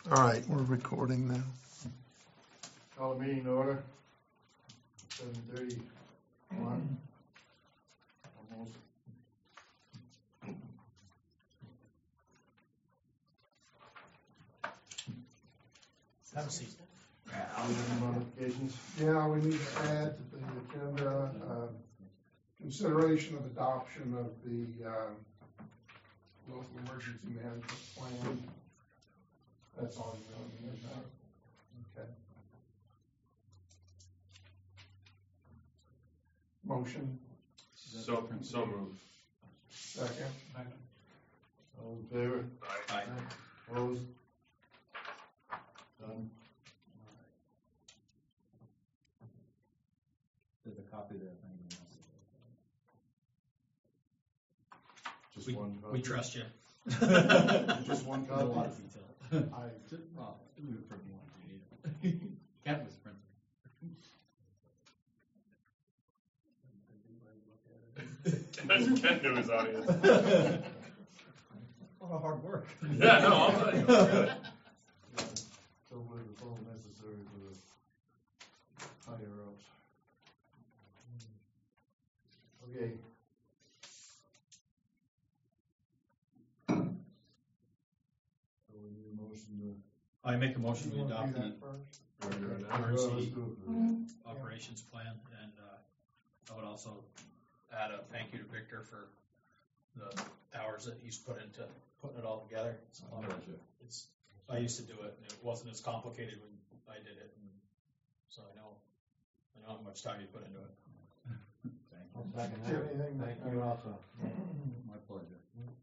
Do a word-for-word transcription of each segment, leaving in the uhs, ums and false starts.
All right, we're recording now. Call the meeting to order. Seven thirty-one. Almost. Have a seat. Any modifications? Yeah, we need to add to the agenda, uh, consideration of adoption of the, uh, local emergency management plan. That's all you know, isn't it? Okay. Motion, So, so moved. second. All in favor? Aye. Opposed? Done. There's a copy there if anyone wants to. Just We, one copy? we trust you. Just one There's a lot copy? of detail. I just, well, we would print one if you need it. Kent was printing. Ken knew his audience. A lot of hard work. Yeah, no, I'll tell you. It's good. So what is all necessary for the higher ups? Okay. So we need a motion to. I make a motion to You wanna adopt do the that first? Wanna do it now? R Well, let's C do it for- operations plan, and uh, I would also add a thank you to Victor for the hours that he's put into putting it all together. It's a lot of- It's, I used to do it, and it wasn't as complicated when I did it, and so I know, I know how much time you put into it. Thank I'll you. second Do you have that. anything? Thank you also. My pleasure.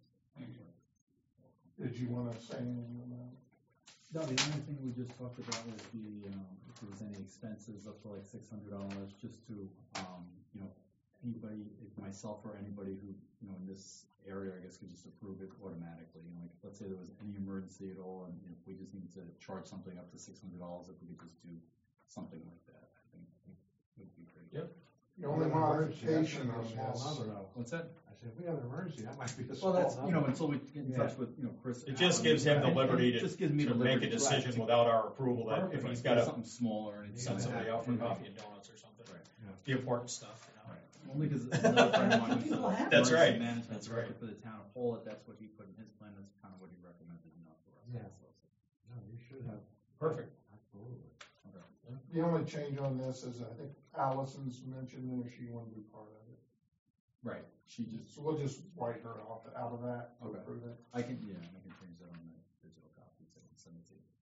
Did you want to say anything on that? No, the only thing we just talked about was the, um, if there was any expenses up to like six hundred dollars, just to, um, you know, anybody, if myself or anybody who, you know, in this area, I guess, could just approve it automatically. You know, like, let's say there was any emergency at all, and if we just need to charge something up to six hundred dollars, if we could just do something like that, I think would be great. Yep. The only modification on Small this, number though. What's that? I said, if we have an emergency, that might be a small Well, number. that's, you know, until we get in Yeah. touch with, you know, Chris. It just Allen, gives him the and- and liberty it to, just gives me to the make a liberty, decision right, to- without our approval that if Perfect. he's If got there's to something smaller and send it's somebody out for coffee and donuts or something. Right. The important stuff, you know. Right. Only because another friend of mine who's People a have That's right. emergency management That's director right. for the town of Hawlett, that's what he put in his plan, that's kind of what he recommended enough for us. Yeah. So, No, you should have. Perfect. Absolutely. okay. the only change on this is I think Allison's mentioned there she wanted to be part of it. Right, she just, So we'll just write her off out of that to Okay. approve it. I can, yeah, I can change that on the digital copies and send it to you.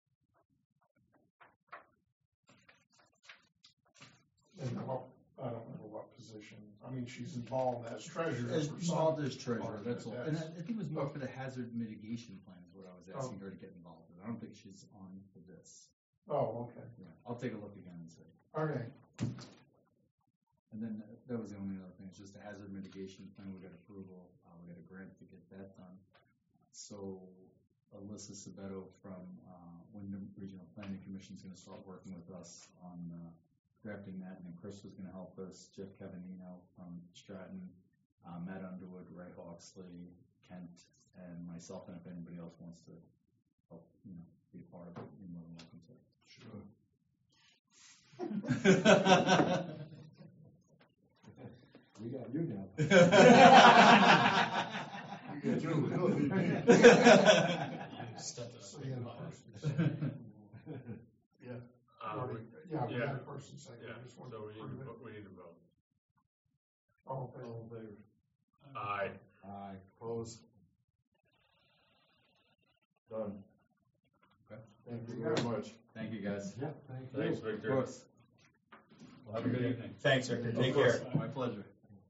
And what, I don't know what position, I mean, she's involved as treasurer As for involved some. as treasurer, that's all, and I, I think it was more Oh. for the hazard mitigation plan is what I was asking Oh. her to get involved with, I don't think she's on for this. Oh, okay, Yeah, I'll take a look again and see. okay. And then uh, that was the only other thing, it's just a hazard mitigation plan, we got approval, uh, we got a grant to get that done. So Alyssa Sabeto from, uh, Wyndham Regional Planning Commission is gonna start working with us on, uh, drafting that, and then Chris was gonna help us, Jeff Cavanino from Stratton, uh, Matt Underwood, Ray Hawksley, Kent, and myself, and if anybody else wants to help, you know, be a part of it, you're more than welcome to. Sure. We got you now. We got you. We don't need me. Stepped it up. So you have a person. Yeah, Uh, already- we- yeah, we yeah. got a person second, Yeah, I just wanted so to we need approve to, it. vote- we need to vote. All in All favor? in favor? Aye. Aye. Opposed? Done. Okay. Thank you very much. Thank you, guys. Yeah, thank you. Thanks, Of Victor. course. Well, have a good evening. Thanks, Victor. Of Take course. care. My pleasure.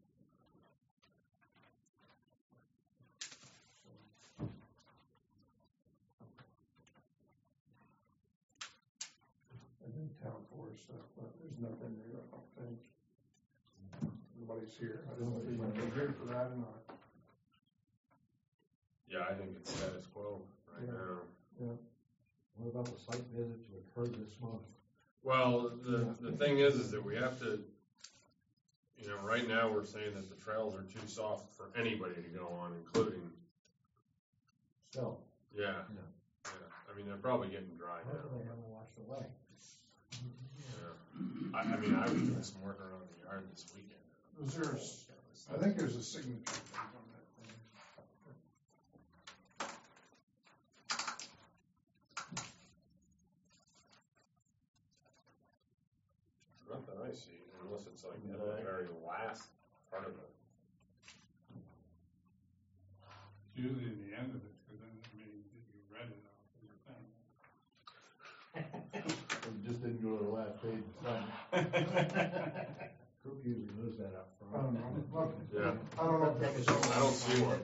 I think town forest stuff, but there's nothing there, I don't think. Nobody's here, I don't know if anybody's here for that or not. Yeah, I think it's status quo right Yeah. now. Yeah. What about the site visit to occur this month? Well, the, the thing is, is that we have to, you know, right now we're saying that the trails are too soft for anybody to go on, including, Still, yeah. Yeah. Yeah. I mean, they're probably getting dry now. Hopefully they haven't washed away. Yeah. I, I mean, I was doing some work around the yard this weekend. Was there, a s- I think there's a signature page on that thing. Not that I see, unless it's like at the very last part of it. It's usually in the end of it, because then it means that you read it off of your thing. It just didn't go to the last page. Cook usually knows that up I don't front. know. Yeah. I don't know if that was. I don't see one.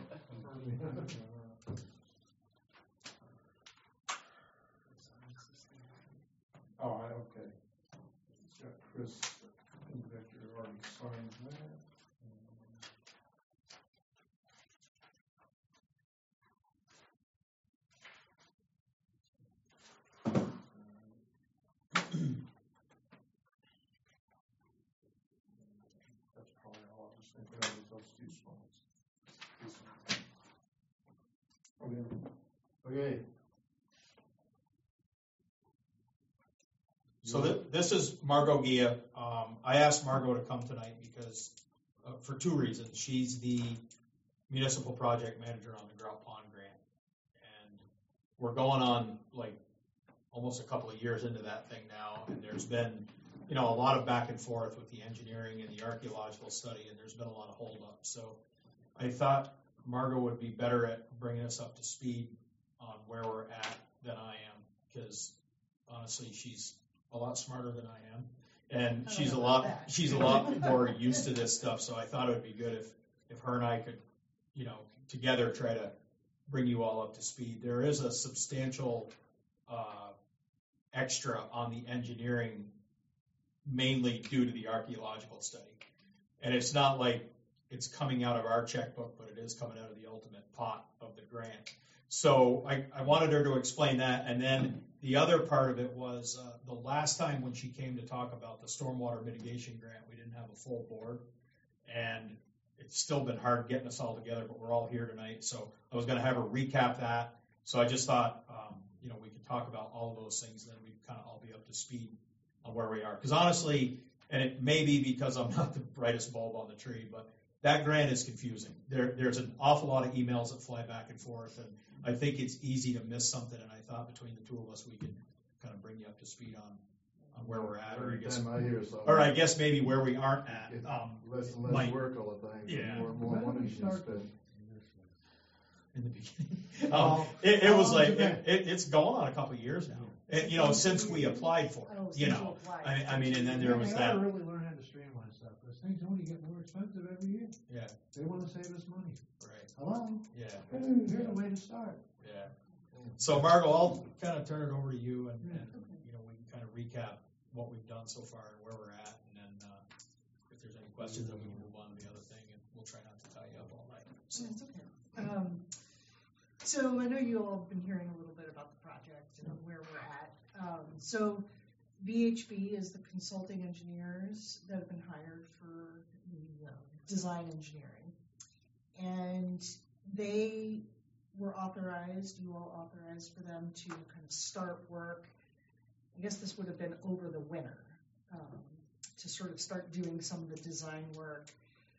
Oh, I- okay. It's got Chris and Victor already signed that. That's probably all I was thinking of, was those two spots. Okay. Okay, So th- this is Margot Gia. Um, I asked Margot to come tonight because, uh, for two reasons. She's the municipal project manager on the Grout Pond grant. And we're going on like almost a couple of years into that thing now. And there's been, you know, a lot of back and forth with the engineering and the archaeological study, and there's been a lot of holdup. So I thought Margot would be better at bringing us up to speed on where we're at than I am, because honestly, she's a lot smarter than I am, and I she's a don't know lot about that. she's a lot more used to this stuff. So I thought it would be good if if her and I could, you know, together try to bring you all up to speed. There is a substantial uh, extra on the engineering, mainly due to the archaeological study, and it's not like it's coming out of our checkbook, but it is coming out of the ultimate pot of the grant. So I, I wanted her to explain that, and then the other part of it was uh, the last time when she came to talk about the stormwater mitigation grant, we didn't have a full board, and it's still been hard getting us all together, but we're all here tonight. So I was going to have her recap that. So I just thought, um, you know, we could talk about all of those things, and then we'd kind of all be up to speed on where we are. Because honestly, and it may be because I'm not the brightest bulb on the tree, but that grant is confusing. There, there's an awful lot of emails that fly back and forth, and I think it's easy to miss something, and I thought between the two of us, we could kind of bring you up to speed on, on where we're at, or I every guess, time I hear something. or I guess maybe where we aren't at. It's Um, less and less might- work all the time, Yeah. more and more When did money we you start spend. in the beginning, How- um, it, it how was long like has it it, it, it's going on a couple of years now. It, you know, since we applied for Oh, it, you since know. applied. I, I mean, and then there Yeah, was they that. ought to really learn how to streamline stuff, because things only get more expensive every year. Yeah, They wanna save us money. right. Hello? Yeah, Here's a way to start. yeah. So Margot, I'll kind of turn it over to you, and, Yeah. and you know, we can kind of recap what we've done so far and where we're at, and then uh, if there's any questions, then we can move on to the other thing, and we'll try not to tie you up all night. So, That's okay. Um, so I know you all have been hearing a little bit about the project and where we're at. Um, so V H B is the consulting engineers that have been hired for the uh, design engineering. And they were authorized, you all authorized for them to kind of start work. I guess this would have been over the winter, um, to sort of start doing some of the design work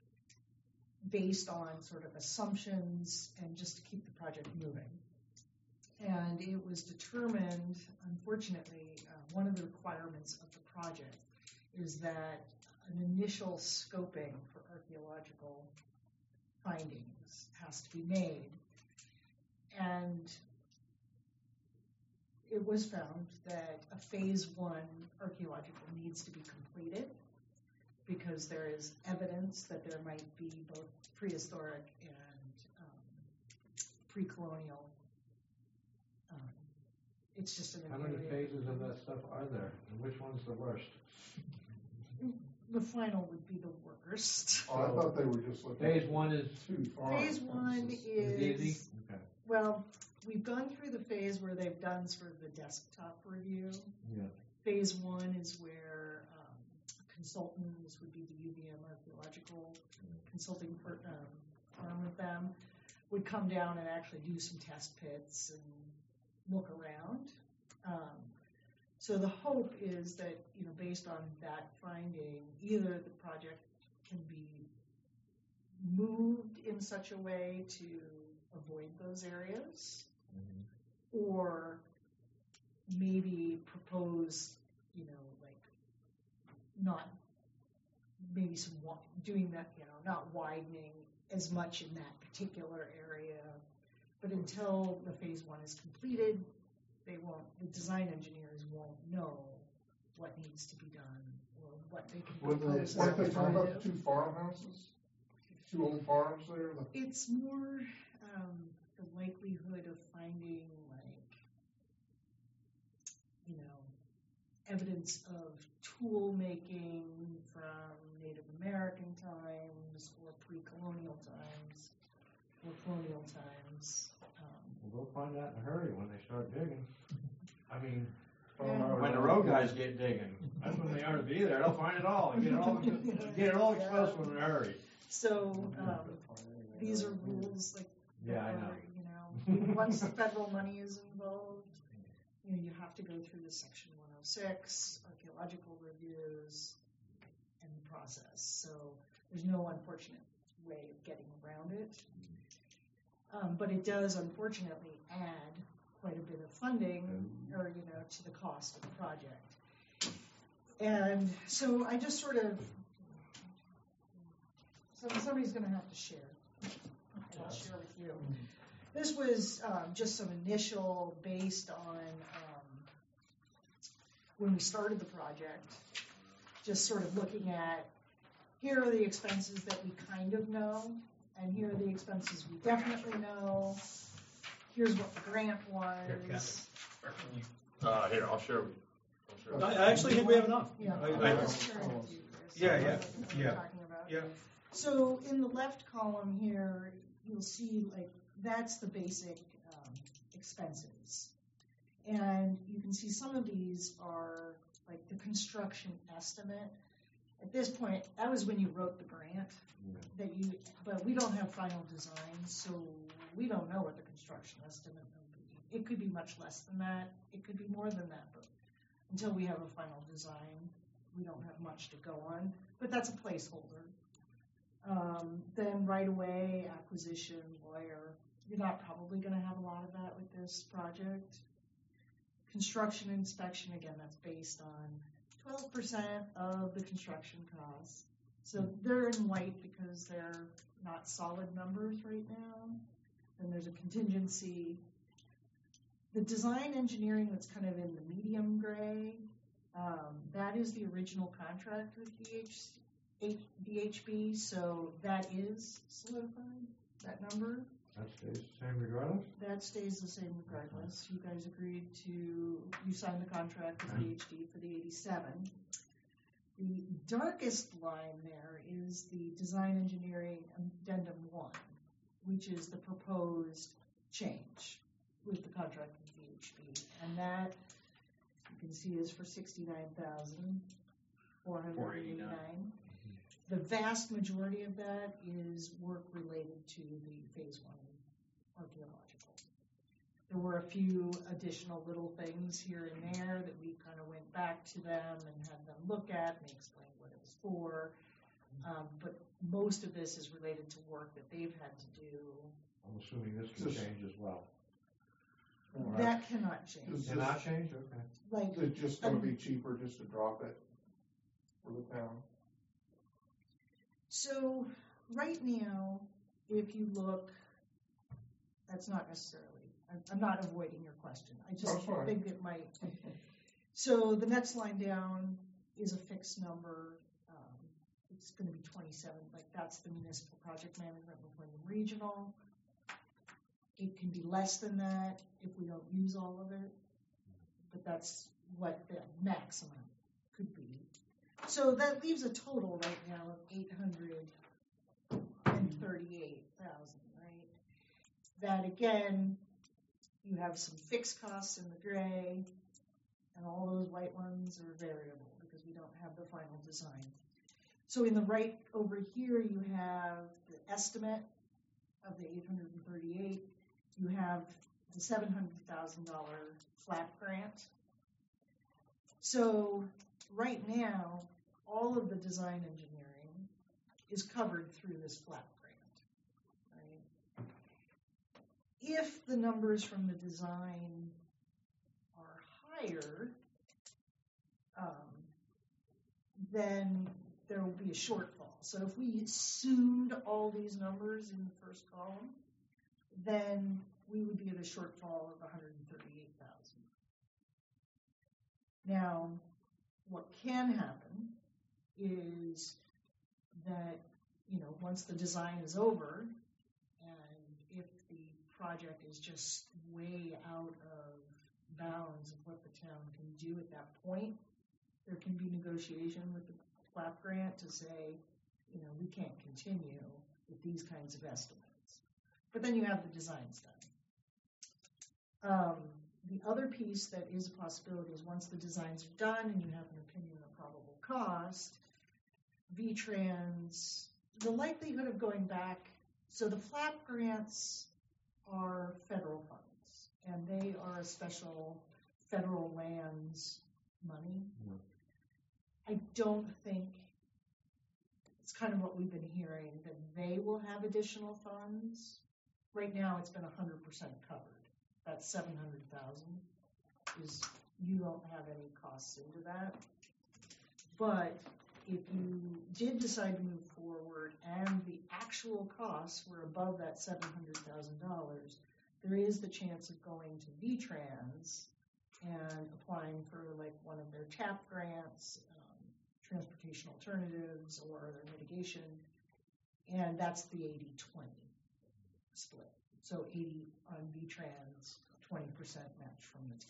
based on sort of assumptions and just to keep the project moving. And it was determined, unfortunately, uh, one of the requirements of the project is that an initial scoping for archaeological findings has to be made. And it was found that a phase one archaeological needs to be completed because there is evidence that there might be both prehistoric and um, pre-colonial. Um, it's just an How many area- phases of that stuff are there, and which one's the worst? The final would be the worst. Oh, I thought they were just looking. Phase one is Too far. Phase one is easy? is, Okay, well, we've gone through the phase where they've done sort of the desktop review. yeah. Phase one is where um, a consultant, this would be the U V M archaeological consulting per, um, firm with them, would come down and actually do some test pits and look around. Um, so the hope is that, you know, based on that finding, either the project can be moved in such a way to avoid those areas, or maybe propose, you know, like not maybe some wi- doing that, you know, not widening as much in that particular area. But until the phase one is completed, they won't. The design engineers won't know what needs to be done or what they can What they- propose. as Weren't they talking about alternative. the two farmhouses? Two old farms there? The- It's more um, the likelihood of finding, like, you know, evidence of tool making from Native American times or pre-colonial times or colonial times. Um, Well, they'll find that in a hurry when they start digging. I mean, Yeah. when the road guys get digging, that's when they ought to be there. They'll find it all and get it all, get it all exposed in a hurry. So um, these are rules like Yeah, I that know. are, you know, once the federal money is involved, you know, you have to go through the section one oh six, archaeological reviews, and the process. So there's no unfortunate way of getting around it. Um, but it does unfortunately add quite a bit of funding, or, you know, to the cost of the project. And so I just sort of, so somebody's going to have to share. And I'll share with you. This was um, just some initial based on um, when we started the project, just sort of looking at, here are the expenses that we kind of know, and here are the expenses we definitely know. Here's what the grant Here, was. Or can you- Uh, here, I'll share with you. I'll share with you. I I actually think we have enough. Yeah, I- I'll I- just share it with you, Chris. Yeah, yeah, What we're yeah. talking about. Yeah. So in the left column here, you'll see, like, that's the basic um, expenses. And you can see some of these are like the construction estimate. At this point, that was when you wrote the grant that you, but we don't have final design, so we don't know what the construction estimate will be. It could be much less than that. It could be more than that, but until we have a final design, we don't have much to go on. But that's a placeholder. Um, then right away, acquisition, lawyer. You're not probably going to have a lot of that with this project. Construction inspection, again, that's based on twelve percent of the construction costs. So they're in white because they're not solid numbers right now. Then there's a contingency. The design engineering that's kind of in the medium gray, um, that is the original contract with V H, H, V H B, so that is solidified, that number. That stays the same regardless? That stays the same regardless. You guys agreed to, you signed the contract with V H D for the eighty-seven. The darkest line there is the design engineering addendum one, which is the proposed change with the contract with V H B. And that, you can see, is for sixty-nine thousand four hundred eighty-nine. The vast majority of that is work related to the phase one archaeological. There were a few additional little things here and there that we kind of went back to them and had them look at, and they explained what it was for. Um, but most of this is related to work that they've had to do. I'm assuming this can Just- change as well. That cannot change. Is Can that change? Okay. Like, Is it just gonna be cheaper just to drop it for the town? so right now, if you look, that's not necessarily, I'm, I'm not avoiding your question. I just That's fine. think it might. So the next line down is a fixed number. Um, it's going to be twenty-seven, like that's the municipal project management with Wyndham Regional. It can be less than that if we don't use all of it, but that's what the maximum could be. So that leaves a total right now of eight hundred thirty-eight thousand, right? That again, you have some fixed costs in the gray, and all those white ones are variable because we don't have the final design. So in the right over here, you have the estimate of the eight hundred thirty-eight. You have the seven hundred thousand dollar flap grant. So right now, all of the design engineering is covered through this flap grant, right? If the numbers from the design are higher, um, then there will be a shortfall. So if we assumed all these numbers in the first column, then we would be at a shortfall of one hundred thirty-eight thousand. Now, what can happen is that, you know, once the design is over, and if the project is just way out of bounds of what the town can do at that point, there can be negotiation with the flap grant to say, you know, we can't continue with these kinds of estimates. But then you have the designs done. Um, the other piece that is a possibility is once the designs are done and you have an opinion of probable cost, V-Trans, the likelihood of going back, so the flap grants are federal funds, and they are a special federal lands money. Yeah. I don't think, it's kind of what we've been hearing, that they will have additional funds. Right now, it's been one hundred percent covered. That's seven hundred thousand is, you don't have any costs into that. But if you did decide to move forward and the actual costs were above that seven hundred thousand dollars, there is the chance of going to V-Trans and applying for like one of their TAP grants, um, transportation alternatives, or their mitigation, and that's the eighty twenty split. So eighty on V-Trans, twenty percent match from the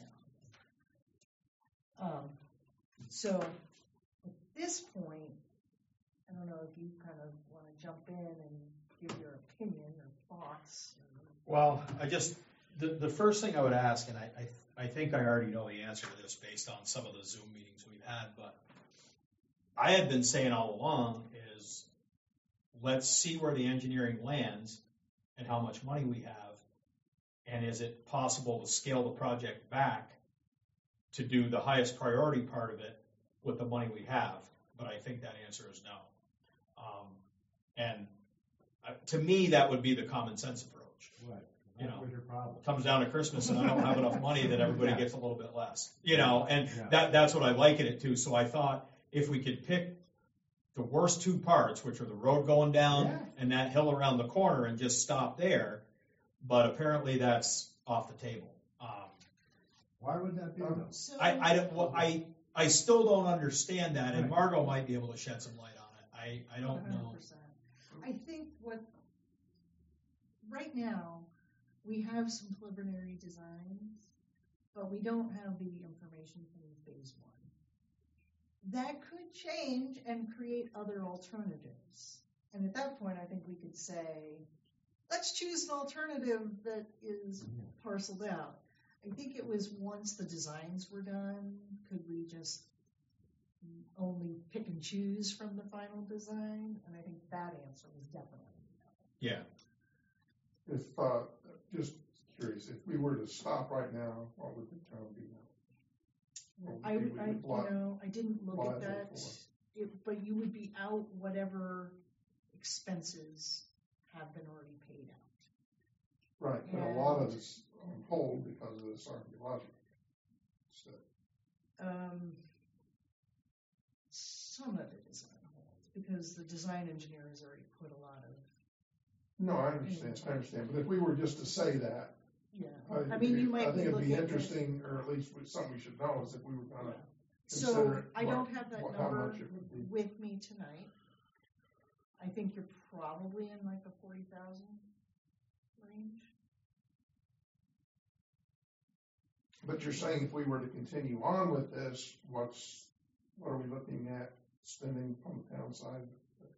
town. Um, so at this point, I don't know if you kind of want to jump in and give your opinion or thoughts. Well, I just, the, the first thing I would ask, and I, I, I think I already know the answer to this based on some of the Zoom meetings we've had, but I had been saying all along is let's see where the engineering lands and how much money we have, and is it possible to scale the project back to do the highest priority part of it with the money we have? But I think that answer is no. Um, and uh, to me, that would be the common sense approach. Right. You That know, was your problem. Comes down to Christmas and I don't have enough money that everybody Yeah. gets a little bit less. You know, and Yeah. that that's what I liken it to. So I thought if we could pick the worst two parts, which are the road going down Yeah. and that hill around the corner, and just stop there. But apparently that's off the table. Um, Why would that be though? So, I, I don't, well, I, I still don't understand that, and Right. Margot might be able to shed some light on it. I, I don't know. one hundred percent. I think what, right now, we have some preliminary designs, but we don't have the information from phase one. That could change and create other alternatives. And at that point, I think we could say, let's choose an alternative that is parceled out. I think it was once the designs were done, could we just only pick and choose from the final design? And I think that answer was definitely no. Yeah. If, uh, just curious, if we were to stop right now, what would the town be now? What I, would would- I, we you apply- know, I didn't look apply at that, for? it, but you would be out whatever expenses have been already paid out. Right, but a lot of it's on hold because of this archaeological stuff. Um, some of it is on hold because the design engineer has already put a lot of, No, I understand, I understand, but if we were just to say that, yeah. I I mean, you might I think be it'd be looking at- interesting, or at least something we should know, is if we were gonna So consider it, I what- don't have that what- how number much it would be. with me tonight. I think you're probably in like the forty thousand range. But you're saying if we were to continue on with this, what's, what are we looking at spending from the town side?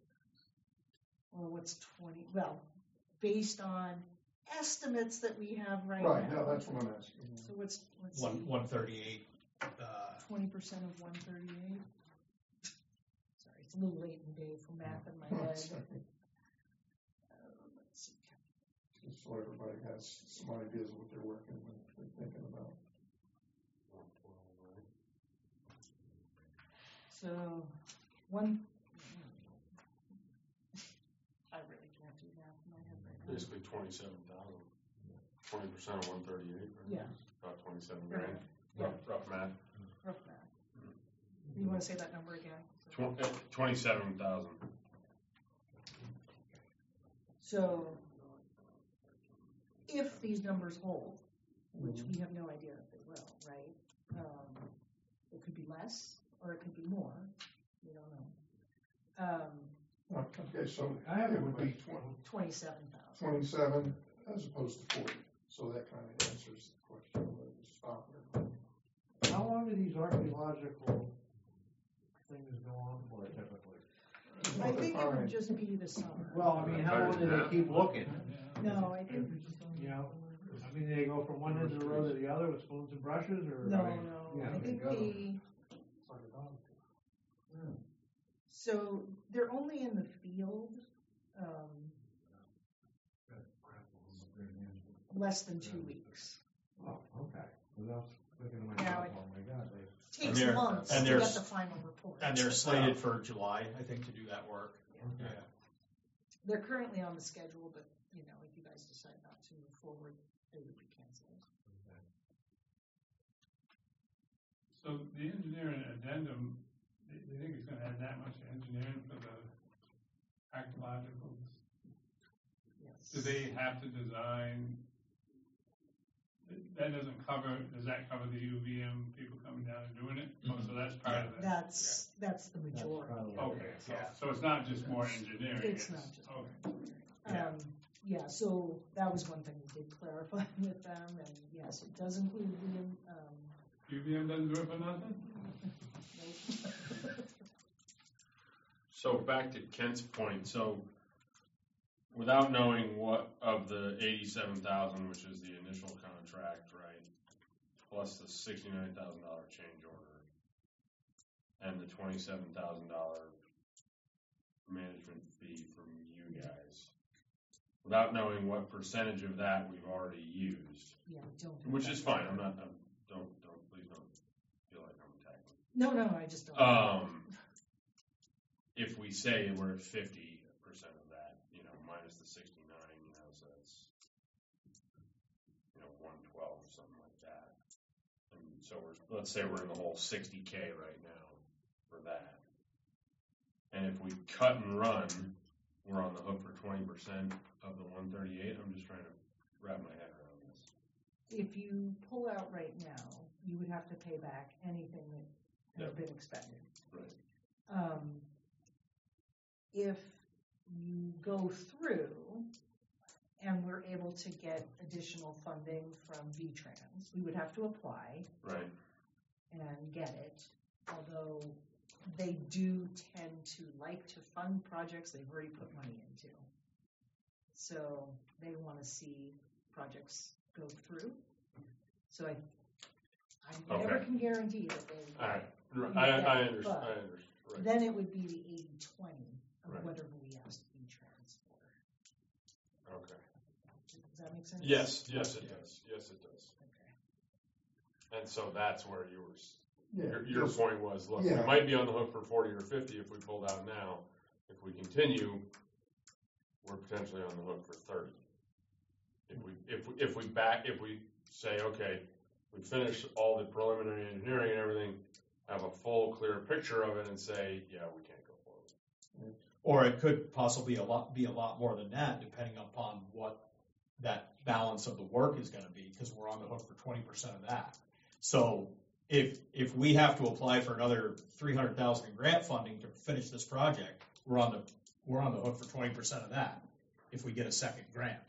Or what's twenty, well, based on estimates that we have right now. Right, no, that's what I'm asking. So what's, let's One, see, one thirty-eight, uh, twenty percent of one thirty-eight? Sorry, it's a little late in the day for math in my head. It's Uh, let's see. just so everybody has some ideas of what they're working with, they're thinking about. So, one, I really can't do that in my head right now. Basically twenty-seven thousand. Twenty percent of one thirty-eight, right? Yeah. About twenty-seven Right. grand, Yeah. rough, rough math. Rough math. You wanna say that number again? Tw- eh, Twenty-seven thousand. So, if these numbers hold, which we have no idea if they will, right? Um, it could be less, or it could be more, we don't know. Um, Okay, so I have a it would be question. twenty-seven thousand. twenty-seven as opposed to forty, so that kind of answers the question of whether to stop it. How long do these archaeological things go on for typically? I think it would just be the summer. Well, I mean, how long do they keep looking? No, I think, You know, I mean, they go from one end of the road to the other with spoons and brushes, or? no, I mean, no, yeah, I they think go. the, so they're only in the field, um, less than two weeks. Oh, okay. Well, that's looking at Now myself, it- oh my God, they. And Takes they're- months and to they're get s- the final report. And they're slated for July, I think, to do that work. Okay. Yeah. They're currently on the schedule, but, you know, if you guys decide not to move forward, they would be canceled. So the engineering addendum, do you think it's gonna add that much engineering for the archaeological? Yes. Do they have to design? That doesn't cover, does that cover the U V M people coming down and doing it? Oh, so that's part of it? That's, that's the majority. Okay, so, Yeah. so it's not just more engineering? It's not just. Okay. Um, yeah, so that was one thing we did clarify with them, and yes, it does include the, um, U V M doesn't do it for nothing? So back to Kent's point, so without knowing what of the eighty-seven thousand, which is the initial contract, right, plus the sixty-nine thousand dollar change order, and the twenty-seven thousand dollar management fee from you guys, without knowing what percentage of that we've already used, yeah, don't. do which that. is fine, I'm not, I'm, don't, don't, please don't feel like I'm attacking. No, no, I just don't. Um, if we say we're at fifty percent of that, you know, minus the sixty-nine, you know, so that's, you know, one twelve, something like that. And so we're, let's say we're in the whole sixty K right now for that. And if we cut and run, we're on the hook for twenty percent of the one thirty-eight. I'm just trying to wrap my head around this. If you pull out right now, you would have to pay back anything that has Yep. been expended. Right. Um, if you go through and we're able to get additional funding from V-Trans, we would have to apply Right. and get it, although they do tend to like to fund projects they've already put money into. So they want to see projects go through. So I, I never Okay. can guarantee that they. All right. I, I understand. I understand. Right. Then it would be the eighty twenty of Right. whatever we asked V-Trans for. Okay. Does that make sense? Yes, yes, it does. Yes, it does. Okay. And so that's where you were, s- Yeah, your, your just- point was, look, we Yeah. might be on the hook for forty or fifty if we pulled out now. If we continue, we're potentially on the hook for thirty. If we, if, we- if we back, if we say, okay, we finish all the preliminary engineering and everything, have a full, clear picture of it and say, yeah, we can't go forward. Or it could possibly a lot, be a lot more than that, depending upon what that balance of the work is gonna be, because we're on the hook for twenty percent of that. So if, if we have to apply for another three hundred thousand in grant funding to finish this project, we're on the, we're on the hook for twenty percent of that, if we get a second grant.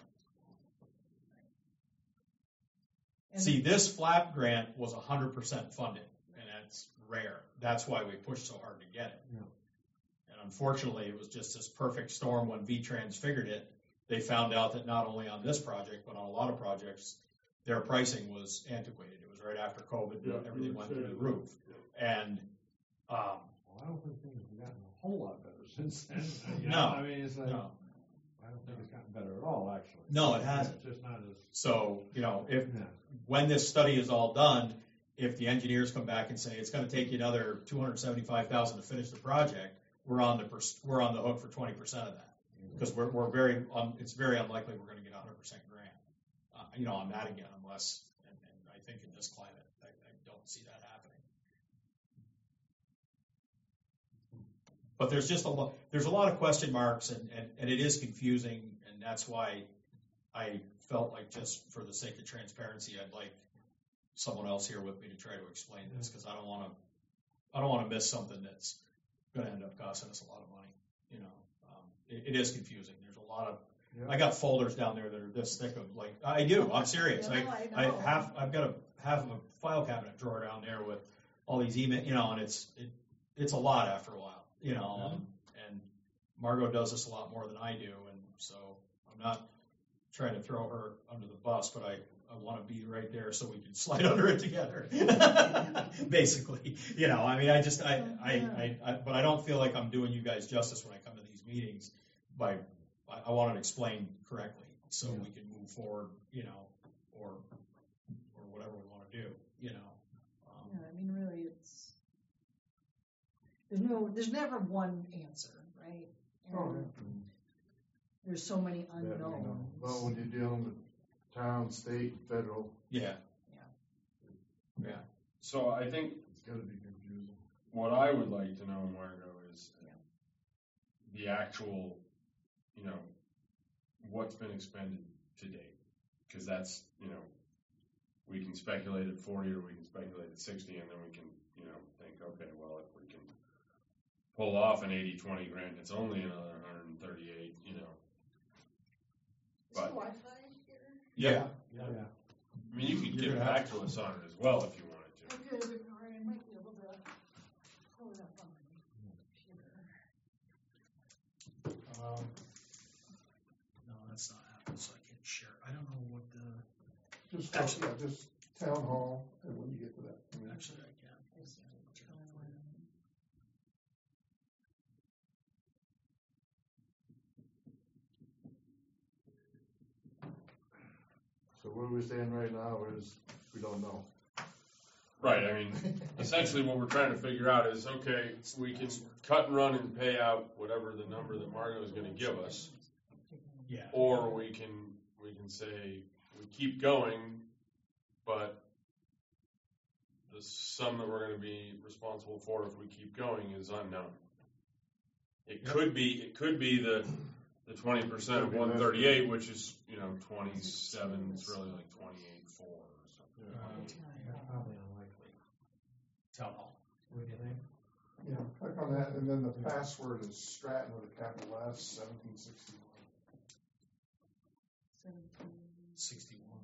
And See, this flap grant was one hundred percent funded, and that's rare. That's why we pushed so hard to get it. Yeah. And unfortunately, it was just this perfect storm when V-Trans figured it. They found out that not only on this project, but on a lot of projects, their pricing was antiquated. It was right after COVID, Yeah, everything you went were through the saying roof. And, um, Well, I don't think things have gotten a whole lot better since then. You No, know, I mean, it's like, no, I I don't think it's gotten better at all, actually. No, it hasn't. It's just not as, So, you know, if, yeah. when this study is all done, if the engineers come back and say it's gonna take you another two hundred seventy-five thousand to finish the project, we're on the, pers- we're on the hook for twenty percent of that. Because we're, we're very, um, it's very unlikely we're gonna get a hundred percent grant, uh, you know, on that again, unless, and, and I think in this climate, I, I don't see that happening. But there's just a lot, there's a lot of question marks, and, and, and it is confusing, and that's why I felt like, just for the sake of transparency, I'd like someone else here with me to try to explain this, because I don't wanna, I don't wanna miss something that's gonna end up costing us a lot of money, you know. Um, it, it is confusing, there's a lot of, I got folders down there that are this thick of, like, I do, I'm serious, Yeah, I, I know. I have, I've got a, half of a file cabinet drawer down there with all these email, you know, and it's, it, it's a lot after a while, you know, um, and Margot does this a lot more than I do, and so I'm not trying to throw her under the bus, but I, I want to be right there so we can slide under it together, basically, you know, I mean, I just, I, I, I, I, but I don't feel like I'm doing you guys justice when I come to these meetings by, I, I want it explained correctly, so Yeah. we can move forward, you know, or, or whatever we want to do, you know. Um, Yeah, I mean, really, it's, there's no, there's never one answer, right? Oh, And there's so many that, you know, unknowns. But when you're dealing with town, state, federal, Yeah. Yeah. So I think it's gotta be confusing. what I would like to know, Margot, is the actual, you know, what's been expended to date. Because that's, you know, we can speculate at forty or we can speculate at sixty, and then we can, you know, think, okay, well, if we can pull off an eighty twenty grant, it's only another one hundred thirty-eight, you know. But, Wi-Fi here? Yeah. Yeah. I mean, you could You're get gonna back to us on it as well if you wanted to. Okay, but all right, I might be able to pull it up on my computer. Um, no, that's not Apple, so I can't share. I don't know what the. Just, Actually- yeah, just town hall, and when you get to that. I mean, Actually, I can. So where we're saying right now is, we don't know. Right, I mean, essentially what we're trying to figure out is, okay, we can cut and run and pay out whatever the number that Margot is gonna give us, Yeah. or we can, we can say, we keep going, but the sum that we're gonna be responsible for if we keep going is unknown. It could be, it could be the, the twenty percent of one thirty-eight, which is, you know, twenty-seven, it's really like twenty-eight four or something. Um, That's probably unlikely. Town hall. What do you think? Yeah, click on that, and then the password is Stratton with a capital S, seventeen sixty-one. sixty-one.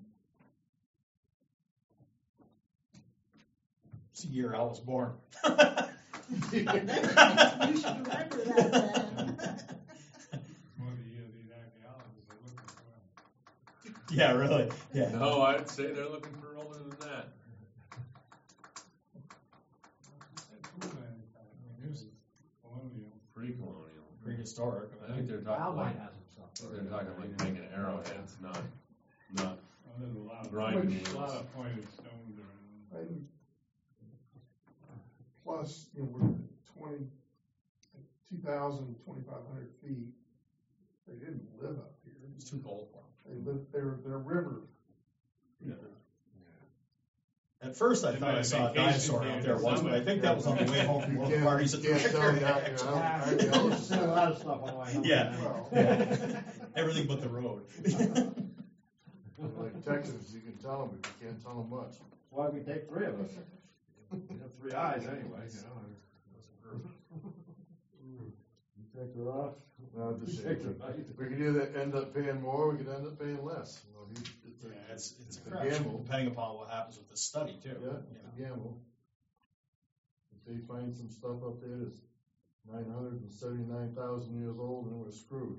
It's the year I was born. You should remember that then. More the year these archaeologists are looking for. Yeah, really. Yeah. No, I'd say they're looking for older than that. Colonial. Pre-colonial. Prehistoric. I think they're talking Almine like, has some stuff. they're talking like making arrowheads, not, not Oh, there's a lot of, grinding a lot wheels. of pointed stones around. And plus, you know, we're at twenty, two thousand, twenty-five hundred feet. They didn't live up here. It's too cold for them. They lived, they're, they're river people. At first, I They thought might I have saw a vacationed dinosaur here out in there the once, but I summer. think that was on the way home from You one of the can't- parties at the can't tell me that, actually. you know. Yeah, Archaeologists- there's a lot of stuff on the way home. Yeah. Well, Yeah. Everything but the road. Like Texans, you can tell them, but you can't tell them much. Why we take three of us? We have three eyes anyway, you know. You take her off. No, I'm just You saying, take her eyes. we could either end up paying more, we could end up paying less. You know, he- it's a- Yeah, it's, it's a It's a crapshoot, gamble. depending upon what happens with the study too. Yeah, you it's know. a gamble. If they find some stuff up there that's nine hundred and seventy-nine thousand years old, then we're screwed.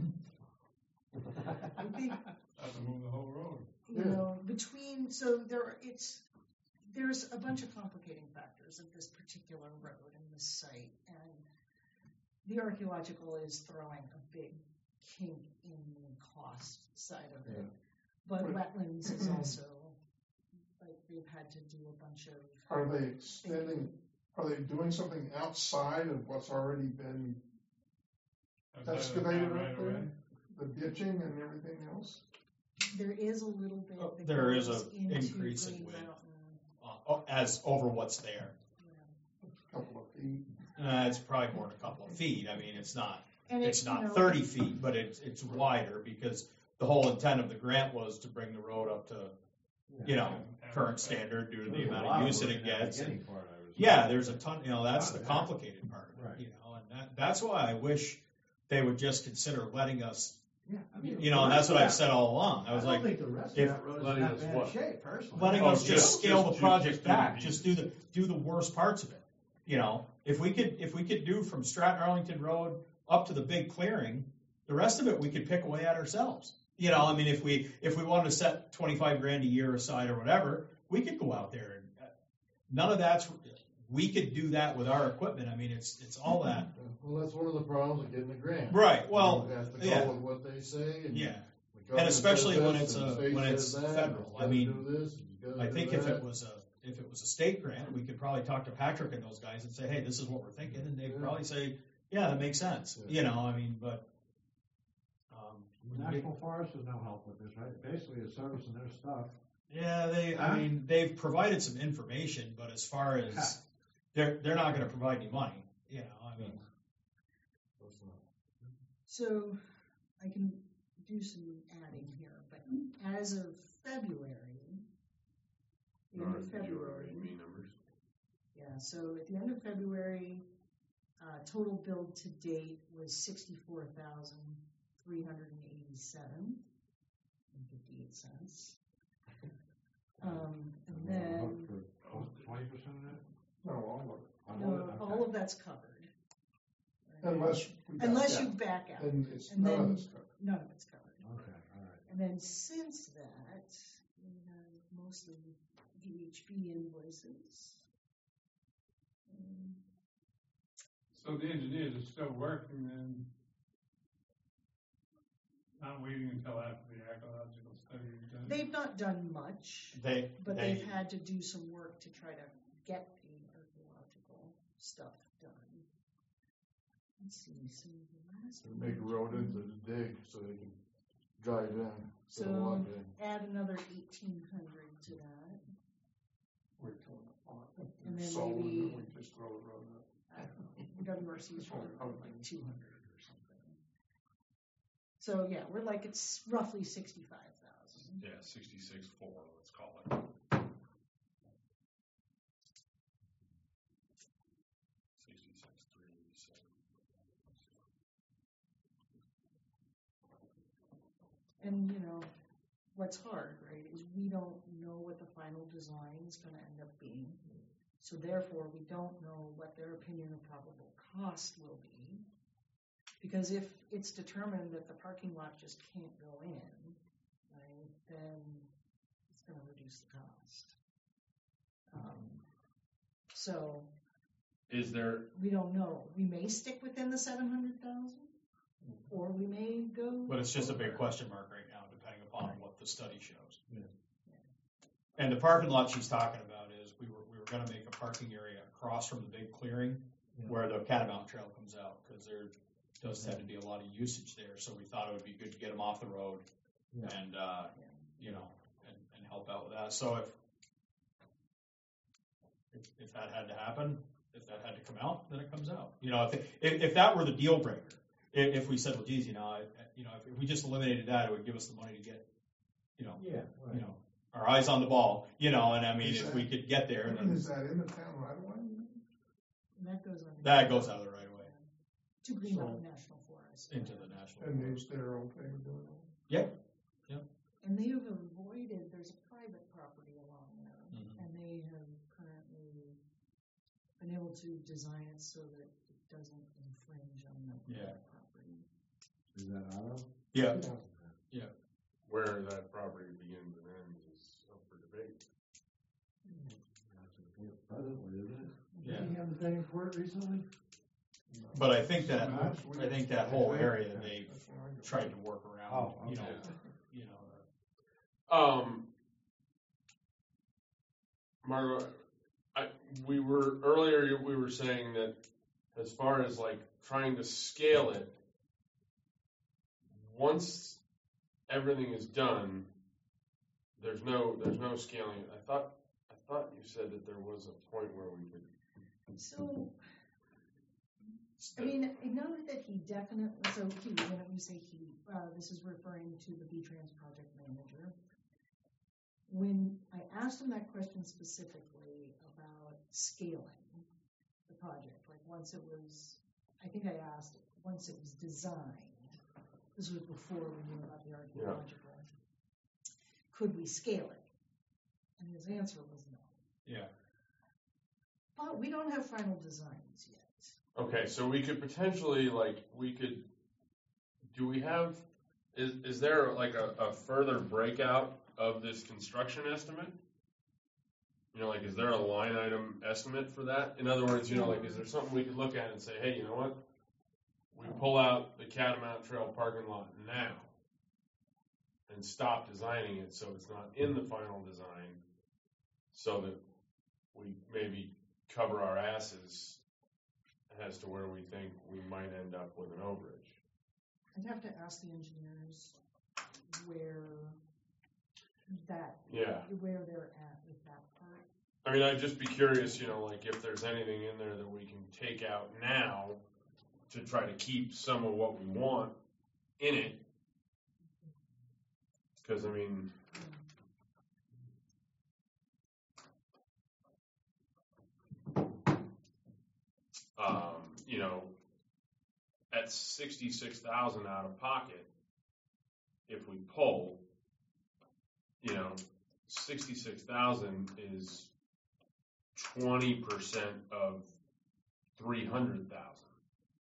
I think, Have to move the whole road. you know, between, so there, it's, there's a bunch of complicating factors of this particular road and this site, and the archaeological is throwing a big kink in the cost side of it. Yeah. But Right. wetlands is also, like, they've had to do a bunch of. Are they extending, are they doing something outside of what's already been Outside of the excavated town up right there? away. The ditching and everything else? There is a little bit Oh, that there is goes a into increase in Green width. Mountain. Uh, oh, as over what's there. Yeah. A couple of feet? Uh, it's probably more than a couple of feet. I mean, it's not, And it's it, you know, not thirty feet, but it's, it's wider because the whole intent of the grant was to bring the road up to, you know, Yeah. current standard due to the There's a amount lot of use that work it in that gets. and- beginning part, I was- Yeah, there's a ton, you know, that's Oh, the yeah. complicated part of it, Right. you know, and that, that's why I wish they would just consider letting us, Yeah, I mean, you know, and the that's rest what of I've that- said all along. I was I like, don't think the rest of if that road is in letting that us bad what? shape, personally. letting Oh, us just just- scale the just- project just do the back, deeds. just do the, do the worst parts of it. You know, if we could, if we could do from Stratton Arlington Road up to the big clearing, the rest of it we could pick away at ourselves. You know, I mean, if we, if we wanted to set twenty-five grand a year aside or whatever, we could go out there and, uh, none of that's, we could do that with our equipment. I mean, it's, it's all that. Well, that's one of the problems with getting the grant. Right, well, You have to yeah. go with what they say and. Yeah. the government And especially says when this it's and the a- state when says it's that, and federal. you I gotta mean, do this, and you gotta I do think if that. it was a, if it was a state grant, we could probably talk to Patrick and those guys and say, hey, this is what we're thinking, and they'd Yeah. probably say, yeah, that makes sense, Yeah. you know, I mean, but, um, National Forest is no help with this, right? Basically, it's servicing their stuff. yeah, they, I Huh? mean, they've provided some information, but as far Ha. as, they're, they're not gonna provide any money, you know, I mean, That's not- So I can do some adding here, but as of February, the end Or of did you February, already mean numbers? yeah, so at the end of February, uh, total billed to date was sixty-four thousand, three hundred and eighty-seven and fifty-eight cents. Um, and then, Twenty percent of that? No, all of it. All no, of it? all of that's covered. Unless we back Unless out. you back out, Then it's and none then- of this covered. none of it's covered. Okay, all right. And then since that, we have mostly V H B invoices. Um, So the engineers are still working and not waiting until after the archaeological study is done? They've not done much, they, but they, they've had to do some work to try to get the archaeological stuff done. Let's see, so the last They make a one- road into the dig so they can drive in, so So- walk in. Add another eighteen hundred to that. We're doing it all. And then So, maybe- we just throw the road up. I don't know, W R C's probably like two hundred or something. So, yeah, we're like, it's roughly sixty-five thousand. Yeah, sixty-six four, let's call it. Sixty-six three eighty-seven. And, you know, what's hard, right, is we don't know what the final design is gonna end up being. So therefore, we don't know what their opinion of probable cost will be. Because if it's determined that the parking lot just can't go in, right, then it's gonna reduce the cost. Um, So, Is there, we don't know. We may stick within the seven hundred thousand, or we may go. but it's just a big over. question mark right now, depending upon what the study shows. Yeah. And the parking lot she's talking about is, we were, we were gonna make a parking area across from the big clearing Yeah. where the Catamount Trail comes out, cause there does tend to be a lot of usage there, so we thought it would be good to get them off the road Yeah. and, uh, you know, and, and help out with that. So if, if, if that had to happen, if that had to come out, then it comes out. You know, if, if, if that were the deal breaker, if, if we said, well, geez, you know, I, you know, if we just eliminated that, it would give us the money to get, you know, Yeah, you know, our eyes on the ball, you know, and I mean, Is if that- we could get there, then Is that in the town right away? And that goes on. that goes out of the right of way To Green So- Mountain National Forest. into the national. And is they're okay with doing that? Yep. And they have avoided, there's a private property along there, Mhm. and they have currently been able to design it so that it doesn't infringe on the Yeah. private property. is that auto? Yeah. where that property begins and ends is up for debate. Presently, isn't it? Yeah. Did he have the thing for it recently? But I think that, That's weird. I think that whole area, they That's where I go. tried to work around, Oh, you know, okay. you know, the- Um, Margo, I, we were, earlier we were saying that as far as like trying to scale it, once everything is done, there's no, there's no scaling. I thought, I thought you said that there was a point where we could. So, I mean, I know that he definitely, so he, when we say he, uh, this is referring to the V-Trans project manager. When I asked him that question specifically about scaling the project, like once it was, I think I asked, once it was designed, this was before we knew about the archaeological, could we scale it? And his answer was no. yeah. But we don't have final designs yet. Okay, so we could potentially, like, we could, do we have, is, is there like a, a further breakout of this construction estimate? You know, like, is there a line item estimate for that? In other words, you know, like, is there something we could look at and say, hey, you know what? We pull out the Catamount Trail parking lot now and stop designing it so it's not in the final design, so that we maybe cover our asses as to where we think we might end up with an overage. I'd have to ask the engineers where that, Yeah. where they're at with that part. I mean, I'd just be curious, you know, like if there's anything in there that we can take out now to try to keep some of what we want in it. Because, I mean, um, you know, at sixty-six thousand out of pocket, if we pull, you know, sixty-six thousand is twenty percent of three hundred thousand,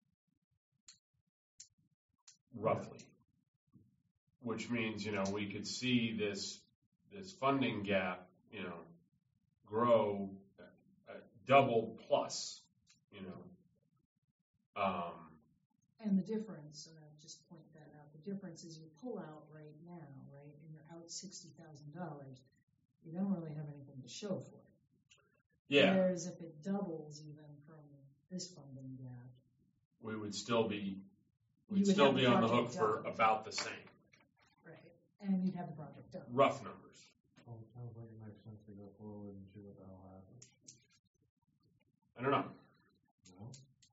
roughly. Which means, you know, we could see this this funding gap, you know, grow uh, double plus, you know. Um, And the difference, and I'll just point that out, the difference is you pull out right now, right, and you're out sixty thousand dollars, you don't really have anything to show for it. yeah, Whereas if it doubles even from this funding gap, we would still be You we'd would still have be the on the project hook for done. about the same, right, and you'd have the project done. rough numbers. Well, it sounds like it makes sense to go forward and see what that'll happen. I don't know. No?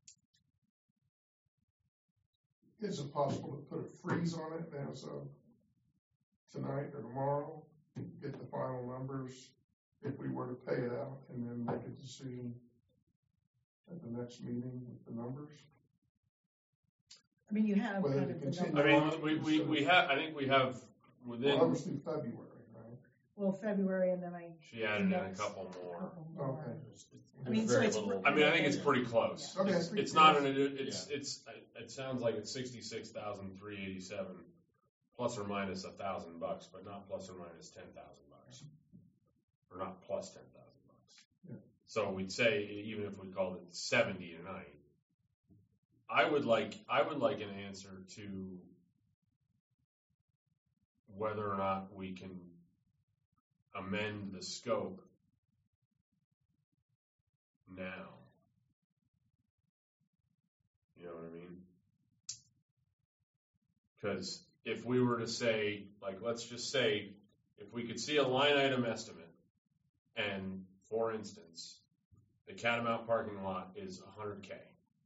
Is it possible to put a freeze on it as of tonight or tomorrow? Get the final numbers if we were to pay it out and then make a decision at the next meeting with the numbers? I mean, you have Whether kind to of the continue- I number, mean, we, we, we have, I think we have Well, within, that was through February, right? well, February, and then I. she added in a next- couple more. couple more. Okay. I mean, so Very it's. little. I mean, I think it's pretty close. Okay. It's, it's not an, it's, it's, it sounds like it's sixty-six thousand three eighty-seven, plus or minus a thousand bucks, but not plus or minus ten thousand bucks. Or not plus ten thousand bucks. Yeah. So we'd say, even if we called it seventy tonight, I would like, I would like an answer to whether or not we can amend the scope now. You know what I mean? Because if we were to say, like, let's just say, if we could see a line item estimate, and for instance, the Catamount parking lot is one hundred K.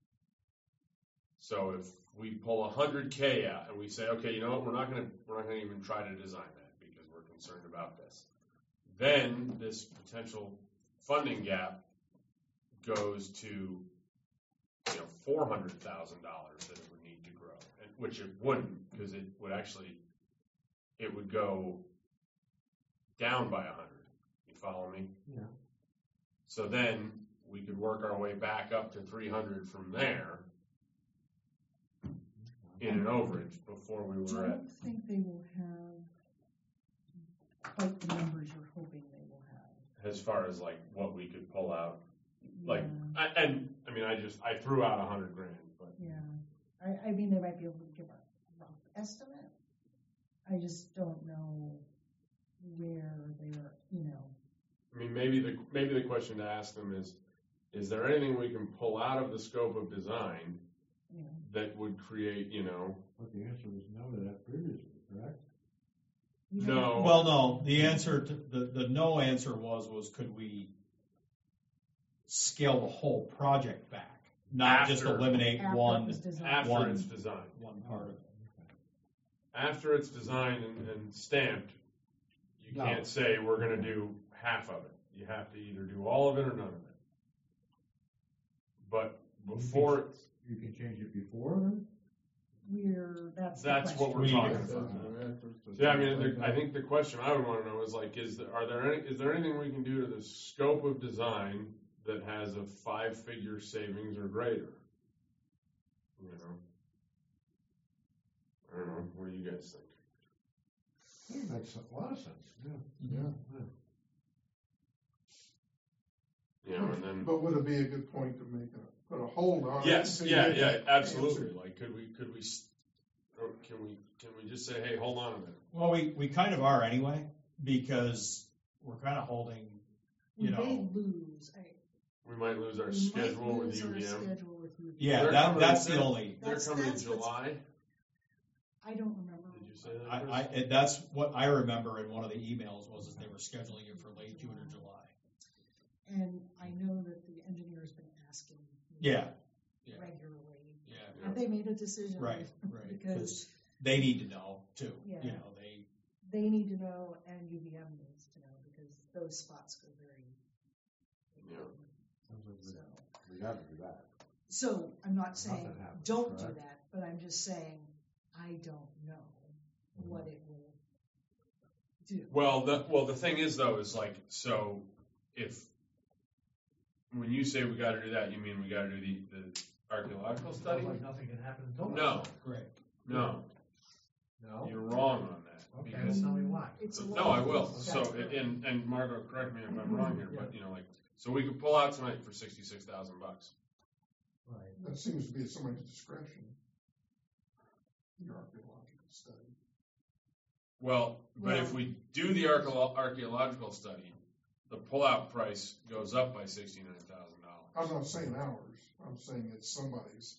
So if we pull one hundred K out and we say, okay, you know what, we're not going to we're not going to even try to design that because we're concerned about this. Then this potential funding gap goes to, you know, four hundred thousand dollars that it would need to grow, and, which it wouldn't, because it would actually, it would go down by one hundred. You follow me? Yeah. So then we could work our way back up to three hundred from there in an overage before we I were at. don't think they will have quite the numbers you're hoping they will have. As far as like what we could pull out, like, Yeah. I, and I mean, I just I threw out a hundred grand, but Yeah, I, I mean, they might be able to give a rough estimate. I just don't know where they're, you know, I mean, maybe the, maybe the question to ask them is, is there anything we can pull out of the scope of design you know. that would create, you know, But the answer was no to that previously, correct? we No. don't- Well, no, the answer to, the, the no answer was, was could we scale the whole project back? Not just After- eliminate After it one, was designed. after One- it's designed. one part of it. After it's designed and, and stamped, you No. can't say we're gonna do half of it. You have to either do all of it or none of it. But before, You can change it before then? We're, that's the that's what question. we're We- talking about. Yeah, I mean, the, I think the question I would wanna know is like, is there, are there any, is there anything we can do to the scope of design that has a five-figure savings or greater? You know? I don't know, what do you guys think? Yeah, makes a lot of sense, yeah. Yeah. You know, and then. But would it be a good point to make a, put a hold on it? Yes, until you yeah, get yeah, that absolutely. answer? Like, could we, could we, s- or can we, can we just say, hey, hold on a minute? Well, we, we kind of are anyway, because we're kind of holding, you We may know, lose, I. We might lose our we might schedule with lose U our V M. schedule with U V M. yeah, They're that, coming- that's the they're- only, They're That's- coming in that's what's- July. I don't remember. Did you say that? I, Chris? I, and that's what I remember in one of the emails was that they were scheduling it for late June or July. And I know that the engineer's been asking. me Yeah, yeah. Regularly. Yeah, Have they made a decision? right, right, Because because they need to know too, Yeah. you know, they, they need to know and U V M needs to know because those spots go very. Yeah. Sounds like we- So, We gotta do that. so I'm not saying Nothing happens, don't do correct? that, but I'm just saying I don't know what it will do. Well, the, well, the thing is though, is like, so if, when you say we gotta do that, you mean we gotta do the, the archaeological study? Sounds like nothing can happen until. No, great. no, No? you're wrong on that. Okay, Because, tell me why. It's a no, lot I of will. things So, that go- and, and Margot, correct me if I'm wrong here, but you know, like, so we could pull out tonight for sixty-six thousand bucks. Right. That seems to be at somebody's discretion. Your archaeological study. Well, but if Well- we do the archeolo- archaeological study, the pullout price goes up by sixty-nine thousand I'm dollars. not saying ours, I'm saying it's somebody's.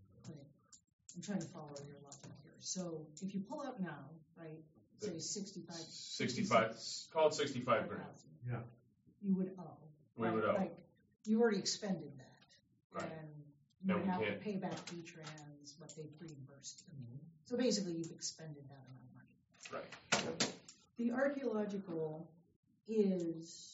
I'm trying to follow your logic here. So if you pull out now, right, say sixty-five. Sixty-five, call it sixty-five grand. Yeah. You would owe. We right? would owe. Like, you already expended that. Right. And you And would we have to can't- pay back V-Trans what they've reimbursed you. Mm-hmm. So basically, you've expended that amount of money. Right. The archaeological is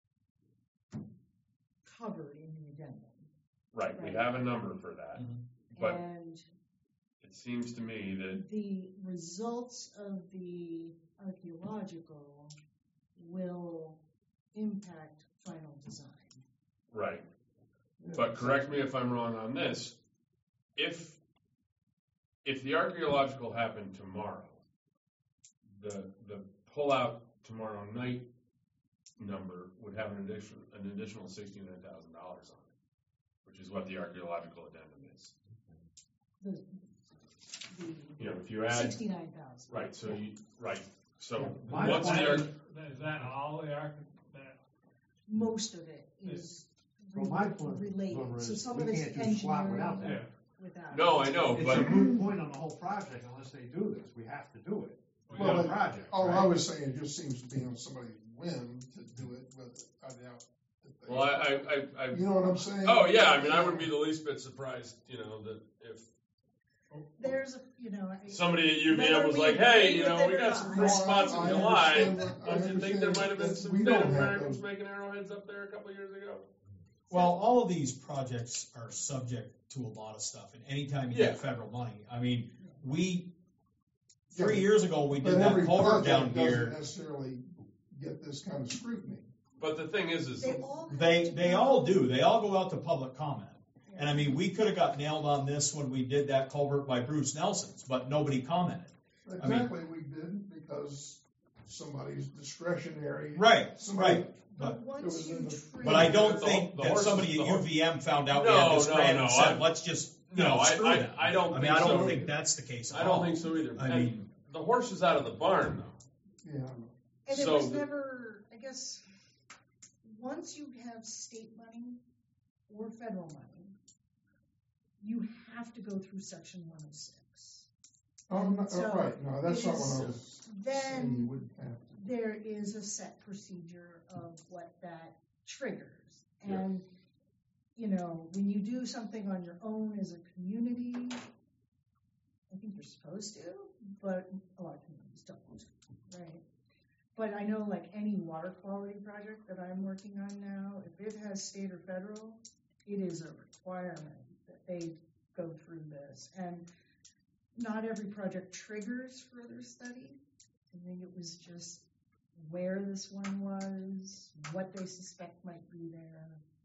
covered in the addendum. Right, we Right. have a number for that, but And it seems to me that, the results of the archaeological will impact final design. right, but correct me if I'm wrong on this, if, if the archaeological happened tomorrow, the, the pullout tomorrow night number would have an additional, an additional sixty-nine thousand dollars on it, which is what the archaeological addendum is. The, You know, if you the add, sixty-nine thousand. right, so you, right, so My once point the, is- arch- Is that all the arch, that, Most of it is So my point related, is, so some we of it's can't do SWAT without engineering that. yeah. without. no, I know, It's but. a moot point on the whole project unless they do this. We have to do it. We Well, got a it- project, All I right? was saying, it just seems to be on somebody's whim to do it, but I doubt. that they- Well, I, I, I, I You know what I'm saying? oh yeah, I mean, I wouldn't be the least bit surprised, you know, that if There's, a you know. I- somebody at U V Whether M was we like, agree hey, you with know, it we or got not. some No, free spots in I July. understand what- I Don't you think there understand might have been that some we Native don't have Americans those. making arrowheads up there a couple of years ago? Well, all of these projects are subject to a lot of stuff, and anytime you Yeah. get federal money, I mean, we, Yeah, three years ago, we But did that every culvert down project doesn't here. necessarily get this kind of scrutiny. But the thing is, is They all. have They, to they go- all do, they all go out to public comment. Yeah. And I mean, we could have got nailed on this when we did that culvert by Bruce Nelson's, but nobody commented. I mean- Exactly, we did because somebody's discretionary. Right, Somebody- right. But It once was you in the- treat. But I don't The think whole- the that horse- somebody the at horse- U V M found out we No, had this no, grant no, and said, I- let's just you No, know, I, screw I, them. I don't I mean, think I don't so think either. that's the case at I don't all. think so either. I And mean- the horse is out of the barn though. Yeah, And it So was the- never, I guess, once you have state money or federal money, you have to go through section one oh six. oh, no, So oh, right, no, that's it not what I is- was saying, Then you wouldn't have to. there is a set procedure of what that triggers. Yeah. And, you know, when you do something on your own as a community, I think you're supposed to, but a lot of communities don't, right? But I know like any water quality project that I'm working on now, if it has state or federal, it is a requirement that they go through this. And not every project triggers further study. I think it was just where this one was, what they suspect might be there.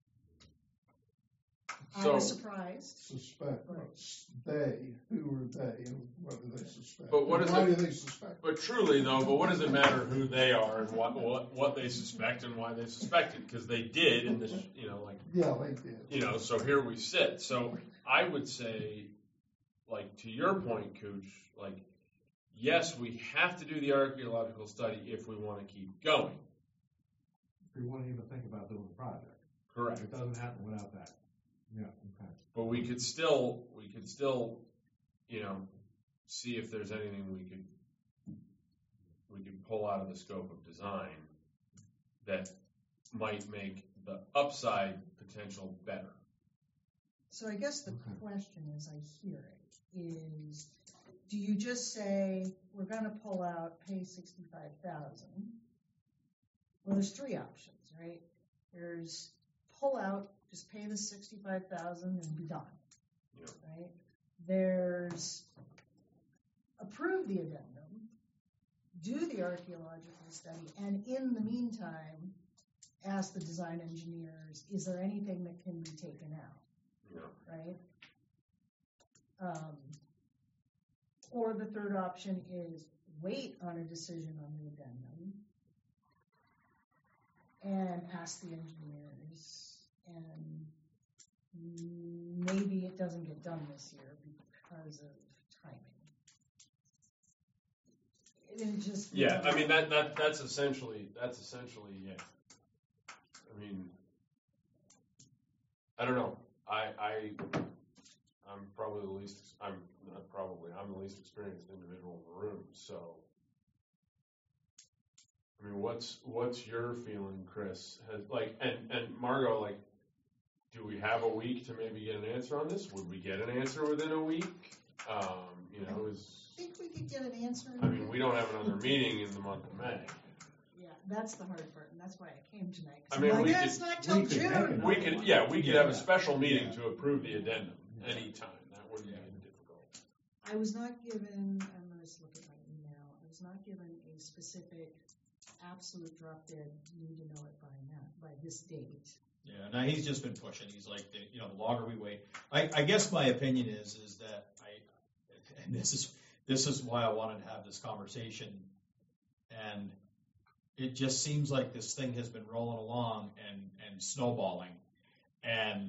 I So- was surprised. Suspect, Right. what's they, who are they, and what do they suspect? But what And is why it- do they suspect? But truly though, but what does it matter who they are and what, what, what they suspect and why they suspect it? Because they did in this, you know, like, Yeah, they did. you know, so here we sit. So I would say, like, to your point, Cooch, like, yes, we have to do the archaeological study if we want to keep going. If you wouldn't even think about doing the project. Correct. It doesn't happen without that. Yeah, okay. But we could still, we could still, you know, see if there's anything we could, we could pull out of the scope of design that might make the upside potential better. So I guess the Okay. question as I hear it is, do you just say, we're gonna pull out, pay sixty-five thousand? Well, there's three options, right? There's pull out, just pay the sixty-five thousand and be done, Yeah. right? There's approve the addendum, do the archaeological study, and in the meantime, ask the design engineers, is there anything that can be taken out? Yeah. Right? Um, or the third option is wait on a decision on the addendum and ask the engineers, and maybe it doesn't get done this year because of timing. It just Yeah, I mean, that, that, that's essentially, that's essentially, yeah. I mean, I don't know. I, I, I'm probably the least, I'm not probably, I'm the least experienced individual in the room, so. I mean, what's, what's your feeling, Chris? Has, like, and, and Margot, like, do we have a week to maybe get an answer on this? Would we get an answer within a week? Um, you know, is, I think we could get an answer. I mean, we don't have another meeting in the month of May. Yeah, that's the hard part, and that's why I came tonight. 'cause I I'm mean, like, we "Yeah, could- it's not till we could make June. it. We could, yeah, we could have a Yeah. special meeting to approve the addendum anytime. That wouldn't be difficult. I was not given, I'm gonna just look at my email, I was not given a specific, absolute drop dead, need to know it by now, by this date. Yeah, now he's just been pushing. He's like, the- you know, the longer we wait. I, I guess my opinion is, is that I, and this is, this is why I wanted to have this conversation. And it just seems like this thing has been rolling along and, and snowballing. And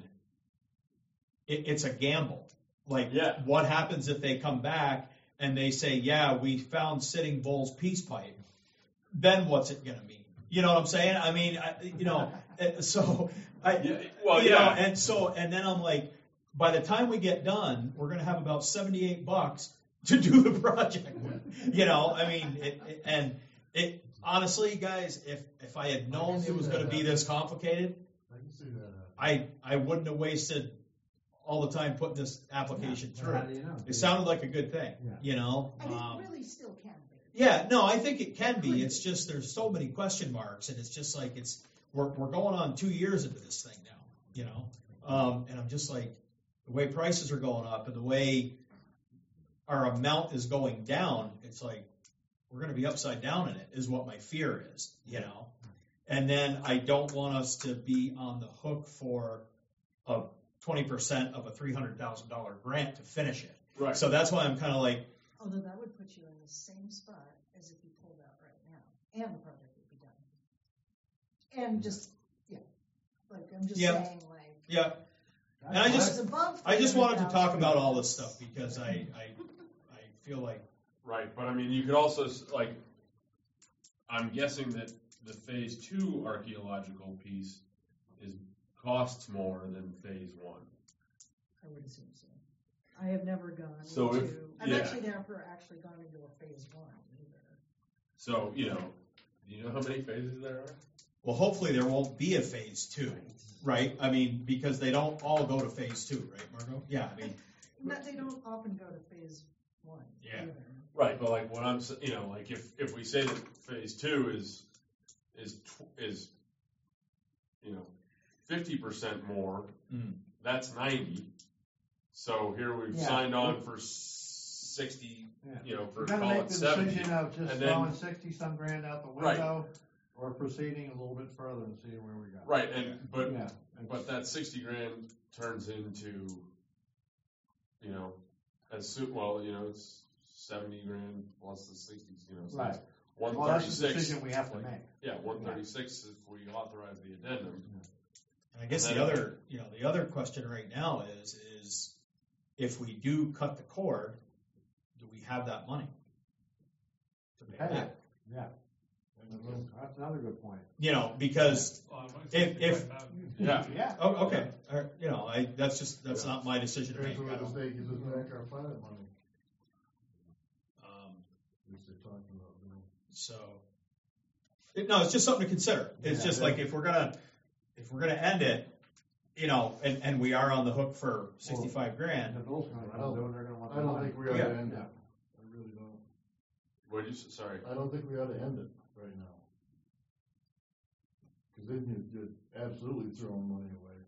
it, it's a gamble. Like, Yeah. what happens if they come back and they say, yeah, we found Sitting Bull's peace pipe? Then what's it going to mean? You know what I'm saying? I mean, I, you know, uh, so I, Yeah, well, you yeah. know, and so, and then I'm like, by the time we get done, we're going to have about seventy-eight bucks to do the project with. You know, I mean, it, it, and it, honestly, guys, if, if I had known it was going to be this complicated, I can see that. uh, I, I wouldn't have wasted all the time putting this application yeah, through. How do you know? It sounded like a good thing, Yeah. you know? And Um, it really still can be. yeah, no, I think it can be. It's just there's so many question marks, and it's just like it's we're we're going on two years into this thing now, you know. Um, and I'm just like the way prices are going up and the way our amount is going down. It's like we're going to be upside down in it. Is what my fear is, you know. And then I don't want us to be on the hook for a twenty percent of a three hundred thousand dollar grant to finish it. Right. So that's why I'm kind of like. Although that would put you in the same spot as if you pulled out right now, and the project would be done. And just, yeah, like, I'm just Yeah. saying, like, Yeah. And I just, It's above I just wanted to three hundred thousand. talk about all this stuff because I, I, I feel like, Right, but I mean, you could also, s- like, I'm guessing that the phase two archaeological piece is, costs more than phase one. I would assume so. I have never gone So into, if- I've yeah. actually never actually gone into a phase one either. So, you know, do you know how many phases there are? well, hopefully there won't be a phase two, right? I mean, because they don't all go to phase two, right, Margot? Yeah, I mean, But they don't often go to phase one Yeah. either. Right, but like what I'm, s- you know, like if, if we say that phase two is, is, tw- is, you know, fifty percent more, Mm. that's ninety. So here we've Yeah. signed on for sixty, Yeah. you know, for We're gonna call make it the seventy. decision of just and then- throwing sixty some grand out the Right. window, or proceeding a little bit further and seeing where we go. Right, and, but, Yeah. but that sixty grand turns into, you know, as soon, well, you know, it's seventy grand plus the sixty, you know, so it's Right. one Well, that's the thirty-six. decision we have to make. Yeah, one thirty-six if we authorize the addendum. And I guess And the then- other, you know, the other question right now is, is if we do cut the cord, do we have that money to pay Pay back? it. Yeah. That's another good point. You know, because A lot of money, If- if- sixty-five thousand. Yeah. Yeah. oh, okay, all right, you know, I that's just that's not my decision to make. Depends I where the don't, state gives us back our pilot money, um, which they're talking about, you know. so it, no, it's just something to consider. It's Yeah, just yeah. like if we're gonna if we're gonna end it, you know, and, and we are on the hook for sixty-five grand. The Bills gonna come down, they're gonna want I the don't money. think we ought to Yeah. end it. Yeah. I really don't. What did you say? Sorry. I don't think we ought to end it right now. Cause then you, you're absolutely throwing money away.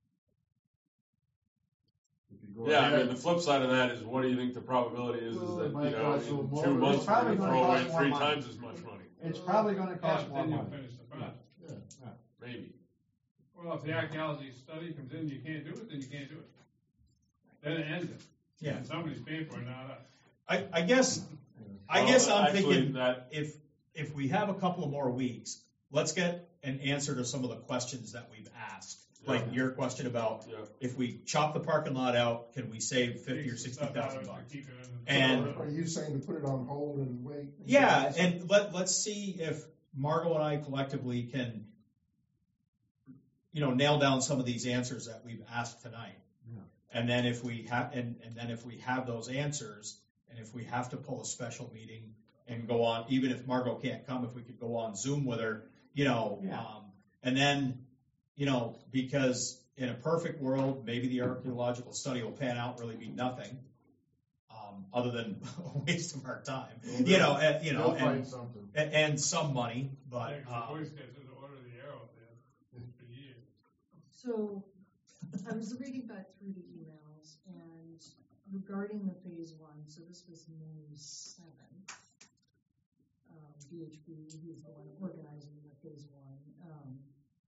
If you go Yeah, I ahead- mean, the flip side of that is what do you think the probability is, is Well, it that, might you know, cost a little in more, two but months, it's we're probably gonna gonna throw away cost more three money. times as much money. It's probably gonna Yeah, cost more then you'll money. finish the project. Yeah. Maybe. Well, if the archaeology study comes in, you can't do it, then you can't do it. Then it ends it. Yeah, And somebody's paying for it, not us. I, I guess I Well, guess I'm actually, thinking that, if if we have a couple of more weeks, let's get an answer to some of the questions that we've asked. Like Yeah. your question about yeah, if we chop the parking lot out, can we save fifty or Takes the sixty stuff out thousand of it to bucks? keep it in the- And- Are you saying to put it on hold and wait? Yeah, and let let's see if Margot and I collectively can, you know, nail down some of these answers that we've asked tonight. Yeah. And then if we have, and, and then if we have those answers, and if we have to pull a special meeting and go on, even if Margot can't come, if we could go on Zoom with her, you know, Yeah. um, and then, you know, because in a perfect world, maybe the archaeological study will pan out, really be nothing, um, other than a waste of our time, Well, you know, and, you know, They'll find and, something. and, and some money, but, Yeah, 'cause the um, Boy Scouts did the order of the arrow there for years. So I was reading back through the emails and regarding the phase one, so this was May seventh. Um, B H B, who's the one organizing the phase one, um,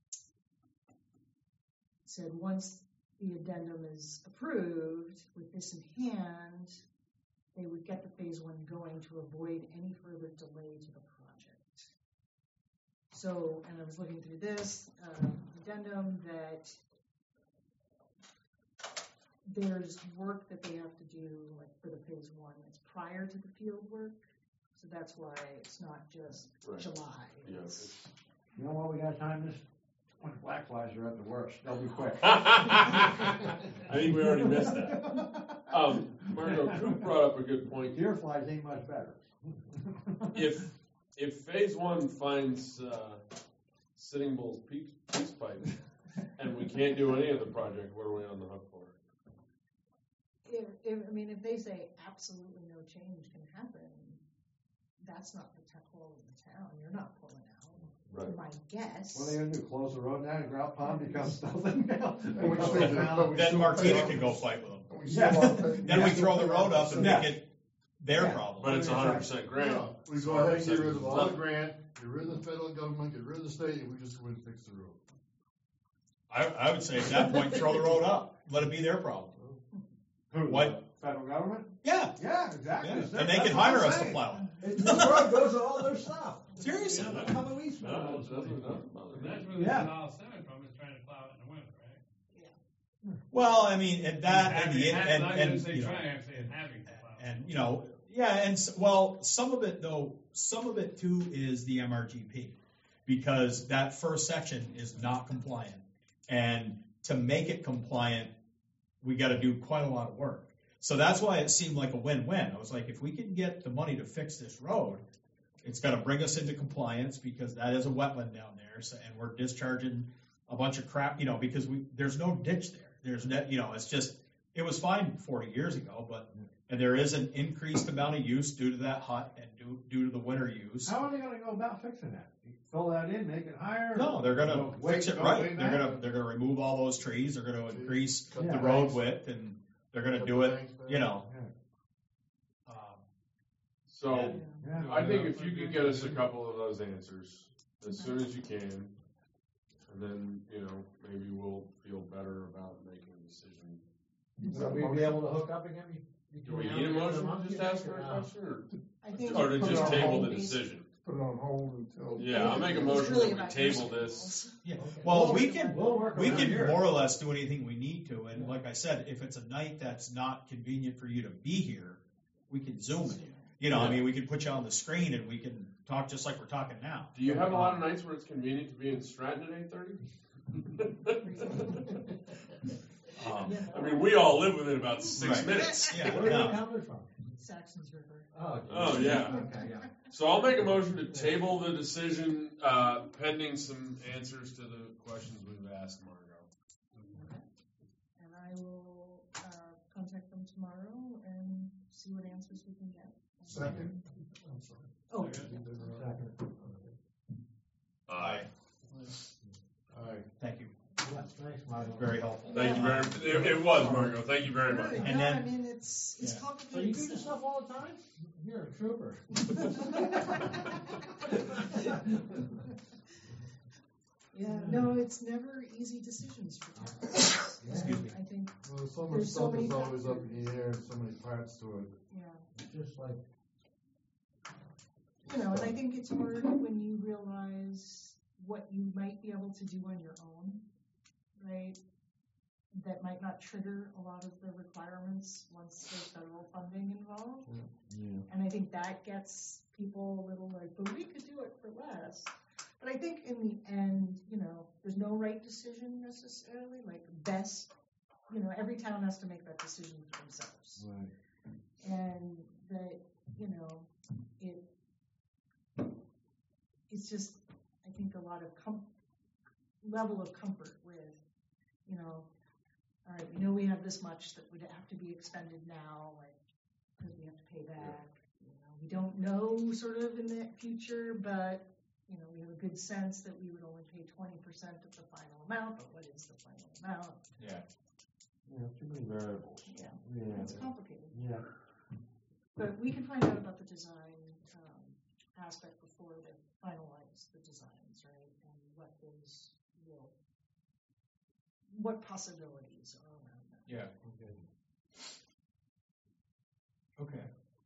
said once the addendum is approved, with this in hand, they would get the phase one going to avoid any further delay to the project. So, and I was looking through this uh, addendum that there's work that they have to do, like for the phase one, it's prior to the field work. So that's why it's not just Right. July. yeah. It's- it's- You know what, we got time this, when black flies are at the worst, they'll be quick. I think we already missed that. Um, Margot, Coop brought up a good point. Deer flies ain't much better. If, if phase one finds, uh, Sitting Bull's peace, peace pipe, and we can't do any of the project, what are we on the hook for? If, if, I mean, if they say absolutely no change can happen, that's not the tech wall of the town. You're not pulling out. Right. My guess. What are they gonna do, close the road down and Grout Pond becomes nothing now? And we still- but we then still Martina pay- can go fight with them. and we still want to- Then we throw the road up and Yeah. make it their Yeah. problem. But it's a hundred percent grant. No, we go ahead and get rid of all the grant, get rid of the federal government, get rid of the state, and we just go in and fix the road. I, I would say at that point, throw the road up. Let it be their problem. Who, What? Federal government? Yeah. Yeah, exactly. Yeah. That's- And they that's can what I'm hire us to saying. plow it. It- The road goes to all their stuff. Seriously. You know, how about we spend No, all it this money? doesn't, doesn't bother And me. that's where the Yeah. Canal Center from is trying to plow it in the winter, right? Well, I mean, and that, and Having- the, ha- and, not and, even say you know, trying, I'm saying having to file. and, you know, yeah, and, s- well, some of it though, some of it too is the M R G P. Because that first section is not compliant. And to make it compliant, we gotta do quite a lot of work. So that's why it seemed like a win-win. I was like, if we can get the money to fix this road, it's gonna bring us into compliance because that is a wetland down there, so, and we're discharging a bunch of crap, you know, because we, there's no ditch there. There's no, you know, it's just, it was fine forty years ago, but, and there is an increased amount of use due to that hot and due, due to the winter use. How are they gonna go about fixing that? You fill that in, make it higher? No, they're gonna Go way- fix it go right. way They're back? gonna, they're gonna remove all those trees, they're gonna increase Cut the the road banks. width, and they're gonna Cut do the it, banks back. you know. Yeah. um, So, Yeah. I think if you could get us a couple of those answers as soon as you can, and then, you know, maybe we'll feel better about making a decision. So we'd be able to hook up again? Do we need a motion to just ask her a question, or, I think. or to Put it just on table hold. the decision? Put it on hold until. Yeah, I'll make a It's motion really that we about table your this. skills. Yeah, Okay. well, We'll we work- can, we'll work we around can here. more or less do anything we need to, and like I said, if it's a night that's not convenient for you to be here, we can Zoom it. You know, I mean, we can put you on the screen and we can talk just like we're talking now. Do you have a lot of nights where it's convenient to be in Stratton at eight thirty? Um, I mean, we all live within about six Right. minutes. Yeah, Where are no. they coming from? Saxon's River. Oh, Oh, yeah. Okay, yeah. So I'll make a motion to table the decision, uh, pending some answers to the questions we've asked Margot. And I will, uh, contact them tomorrow and see what answers we can get. Second. I'm sorry. Oh, Second. Aye. Alright, Thank you, Yeah, thanks, Margo. very helpful. Thank you very, it, it was Margot, thank you very much. good. And No, I then- mean, it's, it's Yeah. complicated. So you do this stuff. stuff all the time? You're a trooper. Yeah, no, it's never easy decisions for towns. Excuse me. I think, well, so much There's so stuff many is always up factors. in the air and so many parts to it. yeah, Just like, you know, and I think it's hard when you realize what you might be able to do on your own, right? That might not trigger a lot of the requirements once there's federal funding involved. Yeah. And I think that gets people a little like, but we could do it for less. But I think in the end, you know, there's no right decision necessarily, like best, you know, every town has to make that decision for themselves. Right. And that, you know, it, it's just, I think a lot of com- level of comfort with, you know, all right, we know we have this much that would have to be expended now, like, because we have to pay back. You know, we don't know sort of in the future, but, you know, we have a good sense that we would only pay twenty percent of the final amount, but what is the final amount? Yeah. Yeah, too many variables. Yeah, Yeah. it's complicated. Yeah. But we can find out about the design um, aspect before they finalize the designs, right? And what those will, what possibilities are around that. Yeah. Okay.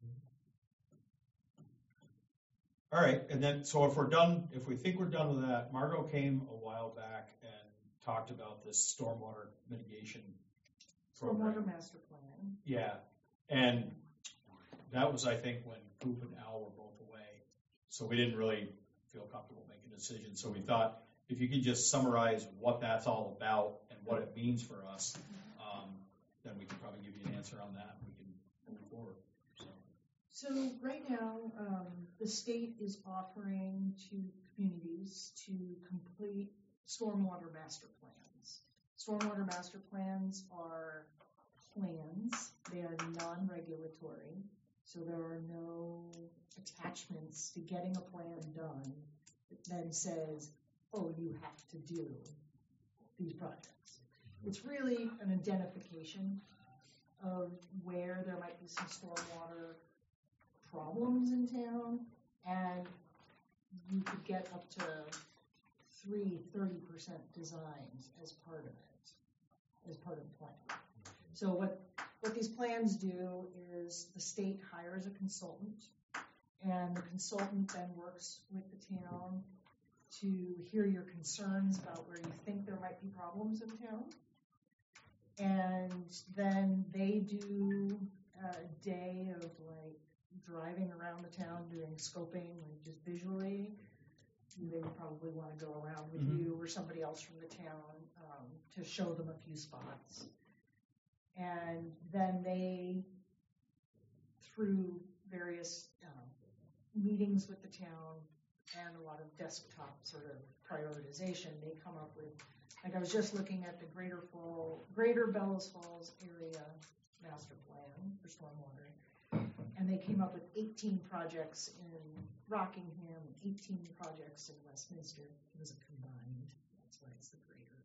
All right, and then, so if we're done, if we think we're done with that, Margot came a while back and talked about this stormwater mitigation program. Stormwater master plan. Yeah, and that was, I think, when Coop and Al were both away, so we didn't really feel comfortable making a decision. So we thought if you could just summarize what that's all about and what it means for us, um, then we can probably give you an answer on that. We can move forward. So. So right now, um, the state is offering to communities to complete stormwater master plans. Stormwater master plans are plans. They are non-regulatory, so there are no attachments to getting a plan done that then says, oh, you have to do these projects. It's really an identification of where there might be some stormwater problems in town, and you could get up to three thirty percent designs as part of it, as part of the plan. So what, what these plans do is the state hires a consultant, and the consultant then works with the town to hear your concerns about where you think there might be problems in town. and then they do a day of like driving around the town doing scoping, like just visually. They would probably want to go around with Mhm. you or somebody else from the town um, to show them a few spots. And then they, through various um, meetings with the town and a lot of desktop sort of prioritization, they come up with, like I was just looking at the Greater Fall, Greater Bellows Falls area master plan for stormwater, and they came up with eighteen projects in Rockingham, and eighteen projects in Westminster. It was a combined, that's why it's the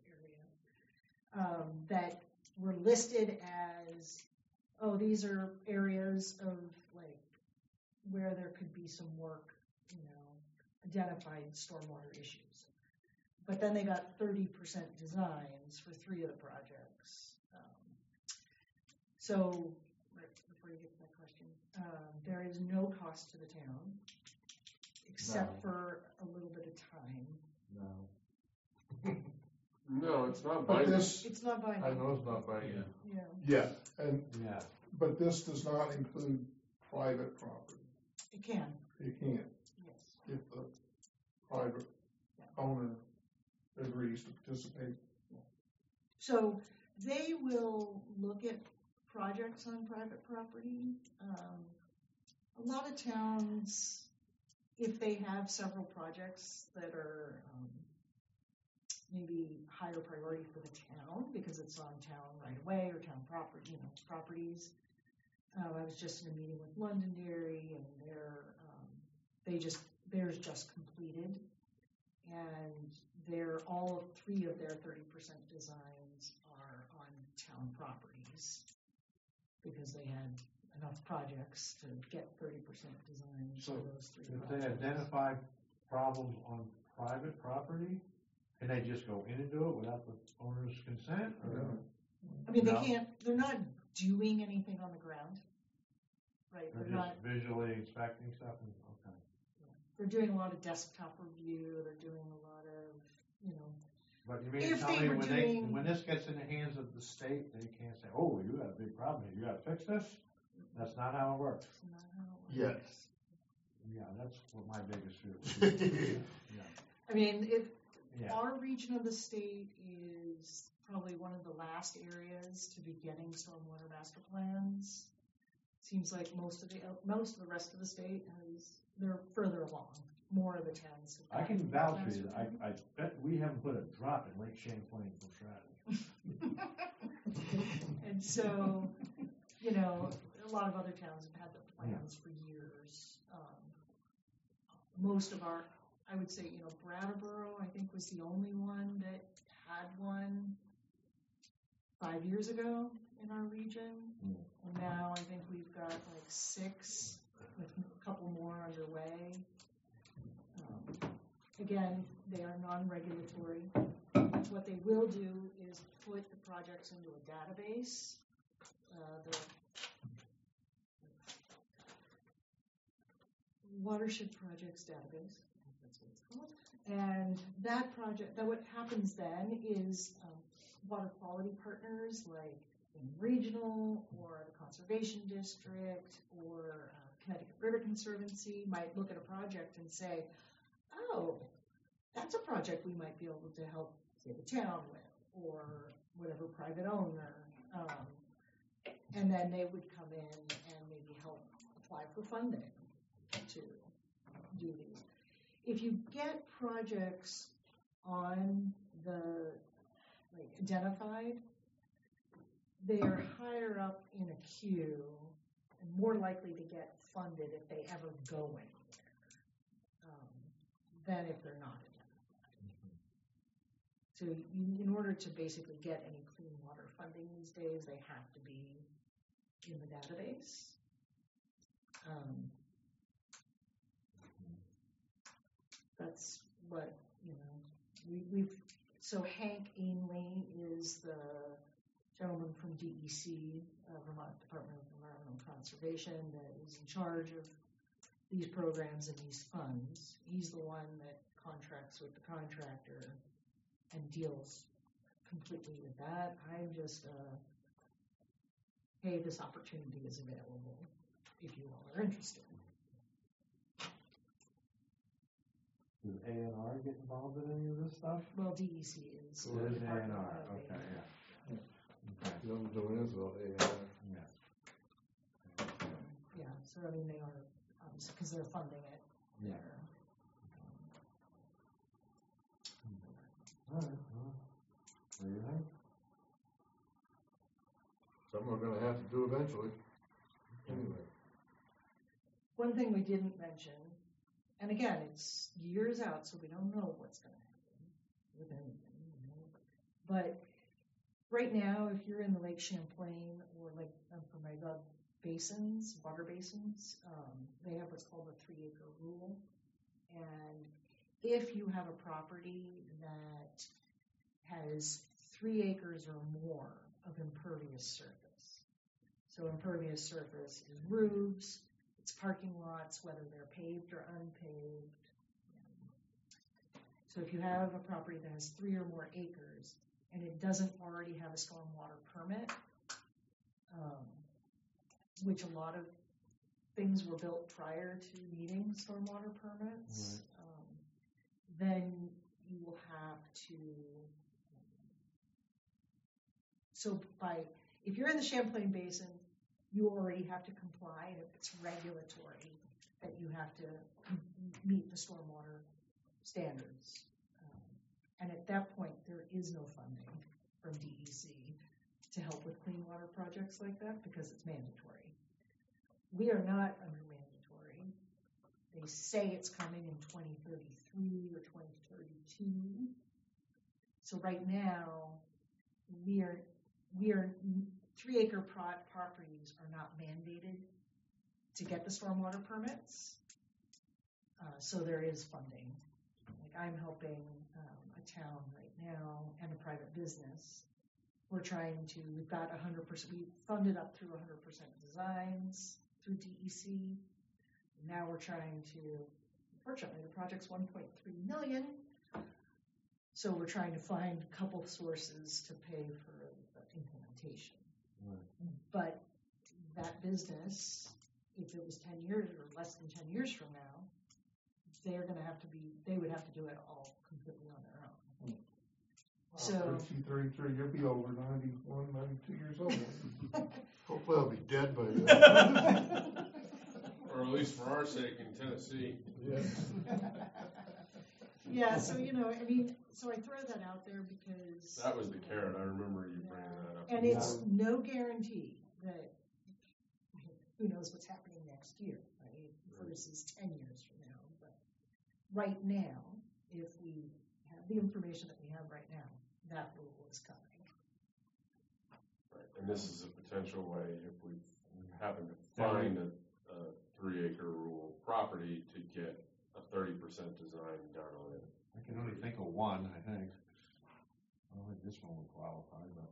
greater area, um, that were listed as, oh, these are areas of like where there could be some work, you know, identified stormwater issues. But then they got thirty percent designs for three of the projects. Um, so, right before you get to that question, um, there is no cost to the town, except No. for a little bit of time. No. No, it's not But binding. this, It's not binding. I know it's not binding. Yeah. yeah, and, Yeah. but this does not include private property. It can, It can't, yes. if the private owner agrees to participate. So they will look at projects on private property. Um, a lot of towns, if they have several projects that are um, maybe higher priority for the town because it's on town right away or town property, you know, properties. Uh, I was just in a meeting with Londonderry, and they're um, they just theirs just completed, and they're all of three of their thirty percent designs are on town properties because they had enough projects to get thirty percent designs So for those three If they projects. identify problems on private property, can they just go in and do it without the owner's consent? Or I mean, they No. can't. They're not doing anything on the ground, right? they're They're just not. visually inspecting stuff? And, okay. They're doing a lot of desktop review. They're doing a lot of, you know. But you mean If to tell they me were when they, doing- when this gets in the hands of the state, they can't say, oh, you got a big problem here, you gotta fix this? That's not how it works. It's not how it Yes. works. Yeah, that's what my biggest fear is. Yeah. I mean, if Yeah. our region of the state is probably one of the last areas to be getting stormwater master plans. Seems like most of the most of the rest of the state has they're further along. More of the towns. Have I can gotten vouch for master you, I, plan. I bet we haven't put a drop in Lake Champlain for strategy. And so, you know, a lot of other towns have had the plans for years. Um, most of our, I would say, you know, Brattleboro, I think, was the only one that had one five years ago in our region. Mm. And now I think we've got like six, with a couple more underway. Um, again, they are non-regulatory. What they will do is put the projects into a database. Uh, the Watershed Projects Database, I think that's what it's called. And that project, that what happens then is um, water quality partners like in Regional or the Conservation District or uh, Connecticut River Conservancy might look at a project and say, oh, that's a project we might be able to help, say, the town with, or whatever private owner. Um, and then they would come in and maybe help apply for funding to do these. If you get projects on the, like, identified, they are higher up in a queue and more likely to get funded if they ever go anywhere, um, than if they're not identified. So you, in order to basically get any clean water funding these days, they have to be in the database. Um, that's what, you know, we, we've, so Hank Ainley is the gentleman from D E C, uh, Vermont Department of Environmental Conservation, that is in charge of these programs and these funds. He's the one that contracts with the contractor and deals completely with that. I'm just, uh, hey, this opportunity is available if you all are interested. Does A and R get involved in any of this stuff? Well, D E C is. It is A and Department R, of okay, A and R. yeah. Okay, Nothing doing this about A I. yeah. Yeah, so I mean, they are, obviously, because they're funding it. Yeah. They're- All right, well, what do you think? Something we're gonna have to do eventually. Anyway. One thing we didn't mention, and again, it's years out, so we don't know what's gonna happen with anything, you know. But right now, if you're in the Lake Champlain or Lake Memphremagog basins, water basins, um, they have what's called a three acre rule. And if you have a property that has three acres or more of impervious surface, so impervious surface is roofs, it's parking lots, whether they're paved or unpaved. So if you have a property that has three or more acres and it doesn't already have a stormwater permit, um, which a lot of things were built prior to needing stormwater permits, um, then you will have to. So by if you're in the Champlain Basin, you already have to comply, and it's regulatory that you have to meet the stormwater standards. Um, and at that point, there is no funding from D E C to help with clean water projects like that because it's mandatory. We are not under mandatory. They say it's coming in twenty thirty-three or twenty thirty-two. So right now, we are we are three acre pro- properties are not mandated to get the stormwater permits. Uh, so there is funding. Like I'm helping um, a town right now and a private business. We're trying to, we've got one hundred percent, we funded up through one hundred percent designs through D E C. Now we're trying to, unfortunately, the project's one point three million. So we're trying to find a couple sources to pay for the implementation. Right. But that business, if it was ten years or less than ten years from now, they're going to have to be, they would have to do it all completely on their own. So, thirty-two, thirty-three, you'll be over ninety-one, ninety-two years old. Hopefully I'll be dead by then. Or at least for our sake in Tennessee. Yeah. yeah, so, you know, I mean, so I throw that out there because. That was the carrot, I remember you bringing that up. And it's no guarantee that who knows what's happening next year, right? Versus ten years from now. But right now, if we have the information that we have right now, that rule is coming. Right. And this is a potential way, if we happen to find a, a three acre rural property, to get a thirty percent design done on it. I can only think of one, I think. I don't think this one would qualify, but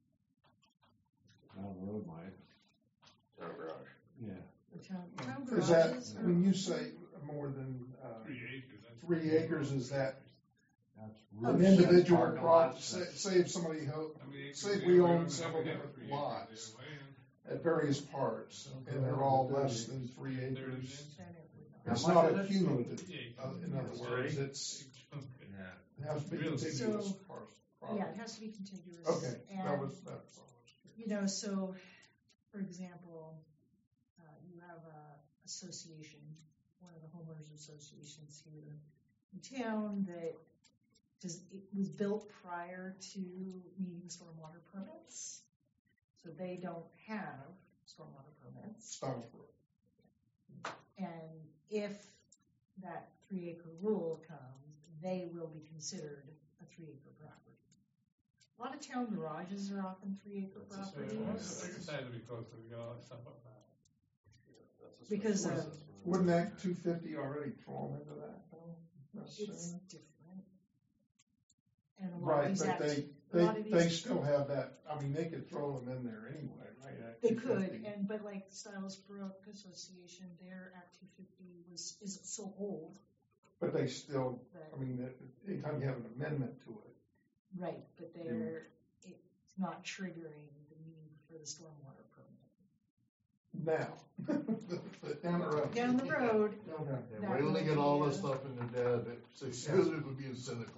down the road might. Town garage. Yeah. The town, town Is that, garages are- when you say more than, uh, Three acres, that's. three acres, is that That's an really individual parking project? lots, Say, that's- say if somebody, ho- How many acres say if they we own, own they several have different three acres, lots they weigh in. at various parts, and they're all less than three Thirty acres, inches. ten acres. it's How much not is a it? cumulative, Three uh, acres. in other words, it's, Yeah. it has to be Real estate. contiguous So, parcel. Yeah, it has to be contiguous. Okay, that And, was, that's all I was curious. you know, so, for example, uh, you have a association, one of the homeowners associations here in town that does, it was built prior to needing stormwater permits. So they don't have stormwater permits. Stylesboro. And if that three acre rule comes, they will be considered a three acre property. A lot of town garages are often three acre That's a So, properties. I decided to be close, so we got all that stuff up there. That's a Because, special uh, assessment. Wouldn't Act two fifty already fall into that, though? It's necessarily? different. And a lot of Right, these but act, they, a lot they, of they these, still have that, I mean, they could throw them in there anyway, right? Act they two could, fifty. and, but like Stiles Brook Association, their Act two fifty was, is so old But they still, that, I mean, that- anytime you have an amendment to it, Right, but they're, it's not triggering the need for the stormwater permit. Now, down the road. Down the road, Okay. And That wait till they would get all be, this uh, stuff in their data, they- excuse me for being cynical.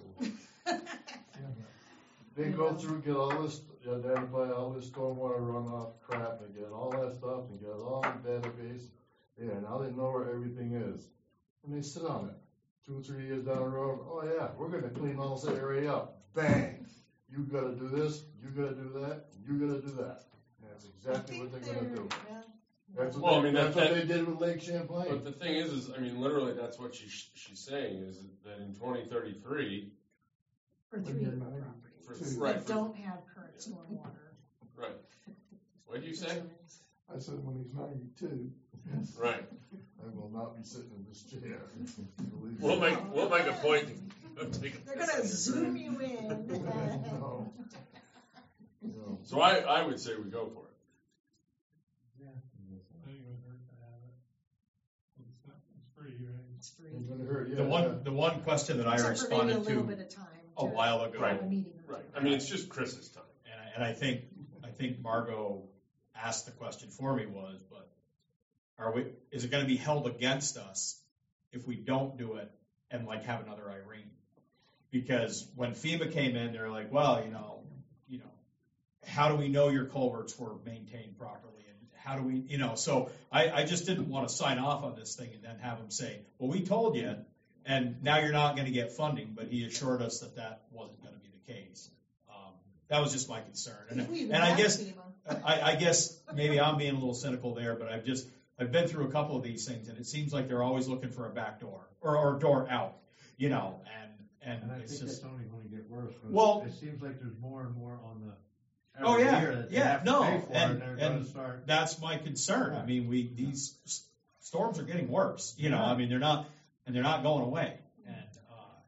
They go Yeah. through, get all this, identify all this stormwater runoff crap, and get all that stuff, and get it all in the database. Yeah, now they know where everything is, and they sit on it. Two, three years down the road, oh yeah, we're gonna clean all this area up, bang! You gotta do this, you gotta do that, you gotta do that. And that's I exactly think what they're gonna do. yeah. That's Well, I what, they- mean, that's that- what they did with Lake Champlain. But the thing is, is, I mean, literally, that's what she, she's saying, is that in twenty thirty-three, For three Yeah, properties two. Right, that for- don't have current stormwater. right, what'd you say? concerns. I said when he's ninety-two. Right, I will not be sitting in this chair. Believe me. we'll make, we'll make a point of taking They're this. gonna zoom you in. No. No. So I, I would say we go for it. I think it would hurt to have it. It's not, it's free, right? It's free. It's gonna hurt, yeah. The yeah. one, the one question that I Except for maybe a responded little to bit of time. a to while ago, have a meeting or Right, two. I mean, it's just Chris's time. and I, and I think, I think Margot asked the question for me was, but are we, is it gonna be held against us if we don't do it and like have another Irene? Because when FEMA came in, they're like, well, you know, you know, how do we know your culverts were maintained properly? And how do we, you know, so I, I just didn't want to sign off on this thing and then have them say, well, we told you, and now you're not going to get funding, but he assured us that that wasn't going to be the case. Um, that was just my concern. And, If we even and I have guess, FEMA. I, I guess maybe I'm being a little cynical there, but I've just, I've been through a couple of these things, and it seems like they're always looking for a back door, or, or door out, you know, and, and And I it's think just, that's only gonna get worse, 'cause Well- it seems like there's more and more on the. Oh, every yeah, year that they yeah, have to no, pay for, and- they're gonna and- start. that's my concern. I mean, we, these s- storms are getting worse, you know, I mean, they're not, and they're not going away. And, uh,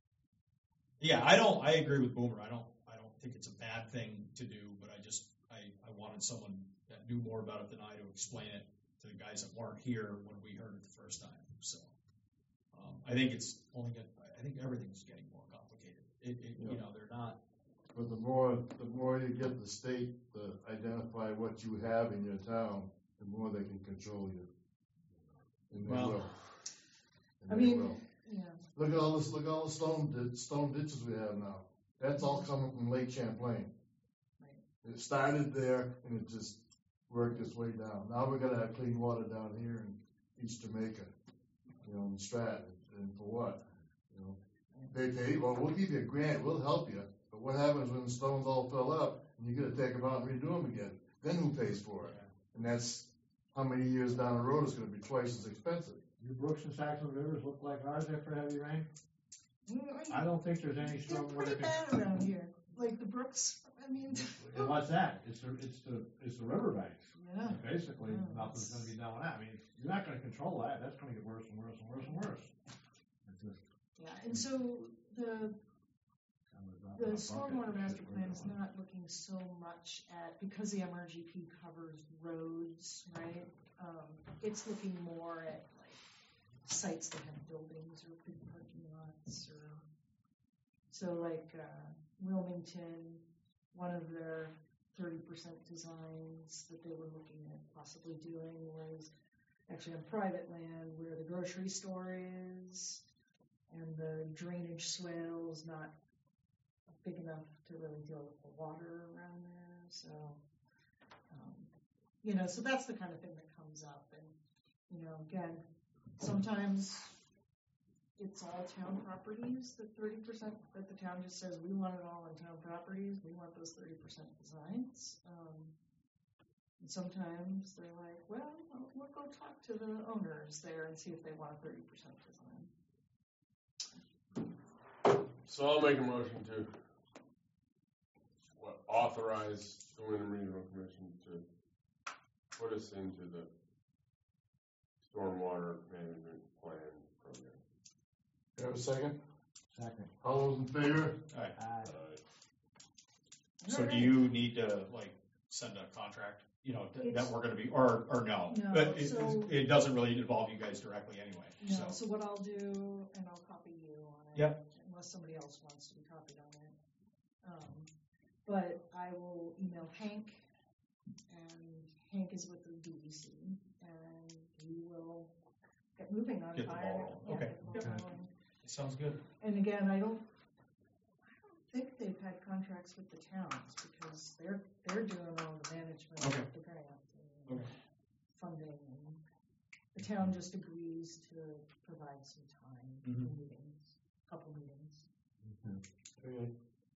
yeah, I don't, I agree with Boomer. I don't, I don't think it's a bad thing to do, but I just, I, I wanted someone that knew more about it than I to explain it to the guys that weren't here when we heard it the first time. So, um, I think it's only get, I think everything's getting more complicated. It, it, you Yeah. know, they're not, But the more, the more you get the state to identify what you have in your town, the more they can control you. And they Well, will. And I they mean, will. yeah, Look at all this, look at all the stone, di- stone ditches we have now. That's all coming from Lake Champlain. It started there and it just worked its way down. Now we're gonna have clean water down here in East Jamaica, you know, in Stratton, and for what? You know, they pay, well, we'll give you a grant, we'll help you, but what happens when the stones all fill up and you gotta take them out and redo them again? Then who pays for it? And that's how many years down the road it's gonna be twice as expensive. Your brooks and Saxon rivers look like ours after heavy rain? Mm, I don't think there's any they're storm pretty water. bad around here, like the Brooks, I mean. And what's that? It's the, it's the, it's the riverbanks. Yeah. Basically, Yeah, nothing's gonna be done with that. I mean, you're not gonna control that. That's gonna get worse and worse and worse and worse. It's just Yeah, and so the, kind of a drop the in a bucket. stormwater master Shit, plan is we're going. not looking so much at, because the M R G P covers roads, right? Um, it's looking more at like sites that have buildings or big parking lots or, so like, uh, Wilmington, one of their thirty percent designs that they were looking at possibly doing was actually on private land where the grocery store is and the drainage swale is not big enough to really deal with the water around there. So, um, you know, so that's the kind of thing that comes up. And, you know, again, sometimes it's all town properties, the thirty percent that the town just says, we want it all on town properties, we want those thirty percent designs. Um, and sometimes they're like, well, we'll, we'll go talk to the owners there and see if they want a thirty percent design. So I'll make a motion to what, authorize the Wyndham Regional Commission to put us into the stormwater management plan program. You have a second? Second. All those in favor? all right. Uh, So do you need to like send a contract, you know, th- that It's- we're gonna be, or, or no? No, But it, so- it doesn't really involve you guys directly anyway, No, so. so what I'll do, and I'll copy you on it. Yep. Unless somebody else wants to be copied on it. Um, but I will email Hank, and Hank is with the D E C, and we will get moving on Get the fire. ball rolling. Okay. get the ball rolling. Sounds good. And again, I don't, I don't think they've had contracts with the towns, because they're, they're doing all the management Okay. of the grant and Okay. funding, and the town just agrees to provide some time for Mhm. meetings, couple meetings. Okay.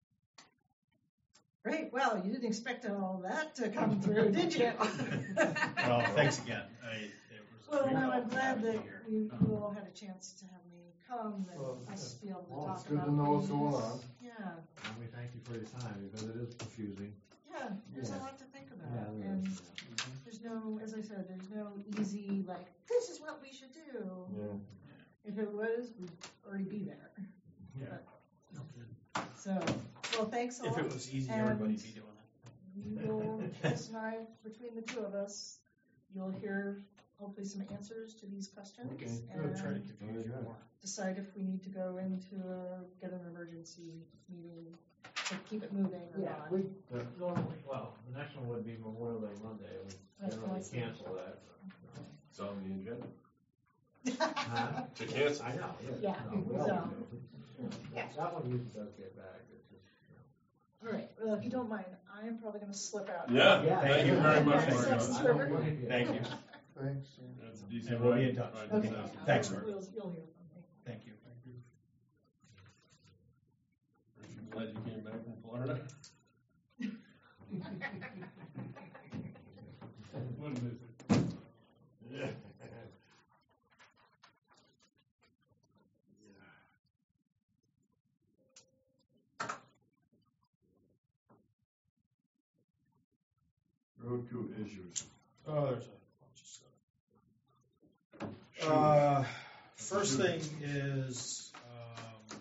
Great, well, you didn't expect all that to come through, did you? Well, thanks again. I, it was a Well, great no, help I'm glad having you that here. you, you all had a chance to have me come Well, and us be able to well, talk it's good to about know what's these. going on. Yeah, And we thank you for your time, because it is confusing. yeah, there's a Yeah. lot to think about, Yeah, there and is. there's no, as I said, there's no easy, like, this is what we should do. Yeah. If it was, we'd already be there. Yeah. So, well, thanks a lot. If it was easy, And everybody'd be doing it. We will, Chris and I, between the two of us, you'll hear hopefully some answers to these questions. Okay, Good, try to And confuse you more. decide if we need to go into a, get an emergency meeting to keep it moving or Yeah, not. we, normally, well, the next one would be Memorial Day Monday, we That's generally what I said. cancel that. It's on the agenda. Huh? To cancel. I know, yeah. Yeah, No, we so- always do. Yeah, That one usually does get back, it's just, you All right, well, if you don't mind, I am probably gonna slip out. Yeah, Yeah, thank you yeah. very much, Thanks, Mark. Mrs. know. River. I don't blame you. Thank you. Thanks. That's a decent And we'll be ride- in touch. ride Okay. down. Thanks, Mark. We'll- You'll hear from me. Thank you. Aren't you glad you came back from Florida? Wouldn't miss it. Yeah. Road crew issues. Oh, there's a bunch of stuff. Uh, first thing is, um,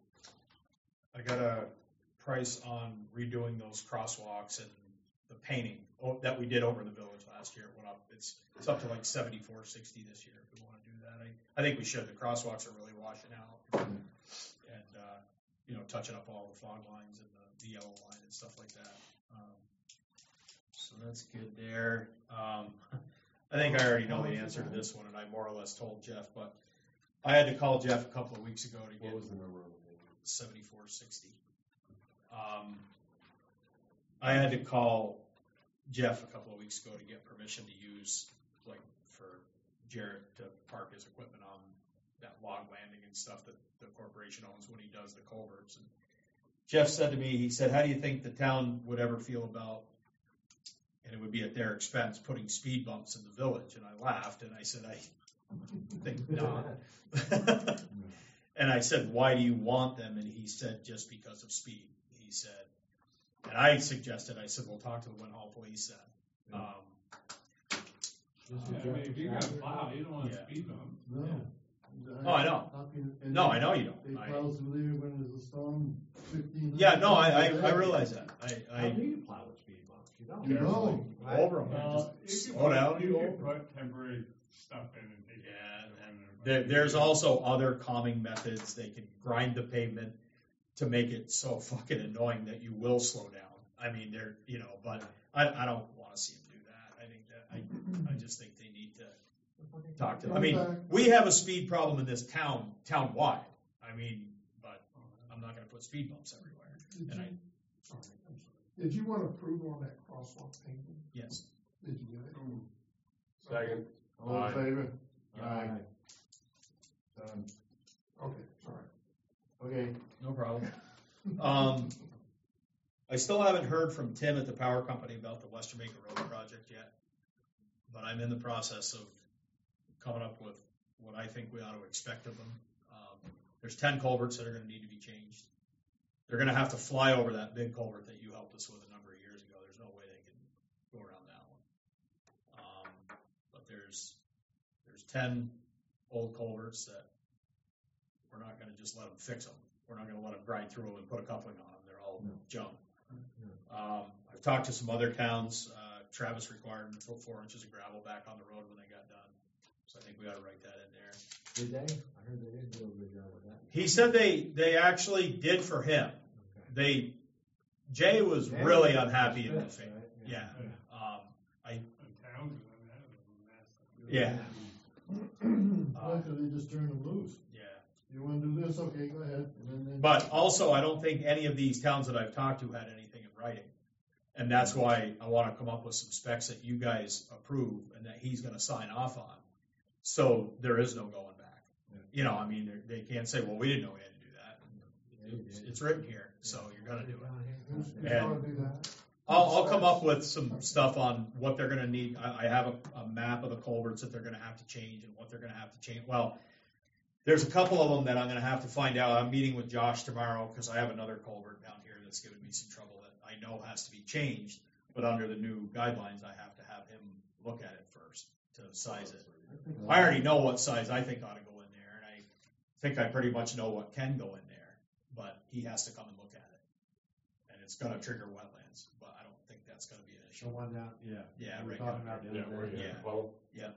I got a price on redoing those crosswalks and the painting o- that we did over in the village last year. It went up, it's, it's up to like seventy-four sixty this year if we wanna do that. I, I think we should. The crosswalks are really washing out. And, uh, you know, touching up all the fog lines and the, the yellow line and stuff like that. Um, So that's good there. Um, I think I already know the answer to this one, and I more or less told Jeff, but I had to call Jeff a couple of weeks ago to get What was the number on the payment? seventy-four sixty. Um, I had to call Jeff a couple of weeks ago to get permission to use, like, for Jarrett to park his equipment on that log landing and stuff that the corporation owns when he does the culverts. And Jeff said to me, he said, how do you think the town would ever feel about, and it would be at their expense, putting speed bumps in the village? And I laughed, and I said, I think not. And I said, why do you want them? And he said, just because of speed. He said, and I suggested, I said, we'll talk to the Winhall Police then. Um, Yeah, I mean, if you got a plow, you don't want a Yeah. speed bump. No. Oh, I know. And No, they- I know you They don't. I, plow through there when there's a storm, fifteen. yeah, no, I, I, I realize that. I, How I do you plow with speed bumps? You don't. You know. Right? over them. Well, Just you slow could down. put, you go could over 'em. put temporary stuff in and take. it Yeah, out and there, but There, you there's could- also other calming methods. They can grind the pavement to make it so fucking annoying that you will slow down. I mean, they're, you know, but I, I don't want to see them do that. I think that, I, I just think they need to talk to, I mean, we have a speed problem in this town, town-wide. I mean, but I'm not gonna put speed bumps everywhere. Did And I, you, sorry, I'm sorry. Did you want approval on that crosswalk painting? yes. Did you get it? Second. All in Aye. favor? Yeah. Aye. Done. Okay, sorry. Okay, No problem. Um, I still haven't heard from Tim at the power company about the Western Maker Road project yet, but I'm in the process of coming up with what I think we ought to expect of them. Um, there's ten culverts that are going to need to be changed. They're going to have to fly over that big culvert that you helped us with a number of years ago. There's no way they can go around that one. Um, but there's there's ten old culverts that we're not going to just let them fix them. We're not going to let them grind through them and put a coupling on them. They're all junk. Um, I've talked to some other towns. Uh, Travis required them to put four inches of gravel back on the road when they got done. So I think we ought to write that in there. Did they? I heard they didn't do a good job with that. He said they, they actually did for him. Okay. They Jay was Yeah, really it's unhappy in the fixed, thing. right? Yeah. Um, I, And Townsend, I mean, that was a mess. yeah. Why could they just turn them loose? Yeah. You wanna do this, okay, go ahead, and then they. But also, I don't think any of these towns that I've talked to had anything in writing. And that's why I want to come up with some specs that you guys approve and that he's going to sign off on. So there is no going back. You know, I mean, they're- they can't say, well, we didn't know we had to do that. It's, it's written here, so you're going to do it. Who's, who's And- gonna do that? I'll, I'll come up with some stuff on what they're gonna need. I, I have a, a map of the culverts that they're gonna have to change and what they're gonna have to change. Well, there's a couple of them that I'm gonna have to find out. I'm meeting with Josh tomorrow because I have another culvert down here that's giving me some trouble that I know has to be changed. But under the new guidelines, I have to have him look at it first to size it. I already know what size I think ought to go in there, and I think I pretty much know what can go in there, but he has to come and look at it. And it's gonna trigger wetlands, but I don't think that's gonna be an The issue. one down, yeah. Yeah, We were right talking down about the Yeah, other where day. you Yeah. well,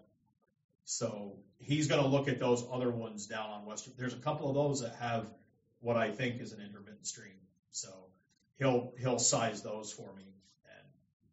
So he's gonna look at those other ones down on Western. There's a couple of those that have what I think is an intermittent stream. So he'll, he'll size those for me. And,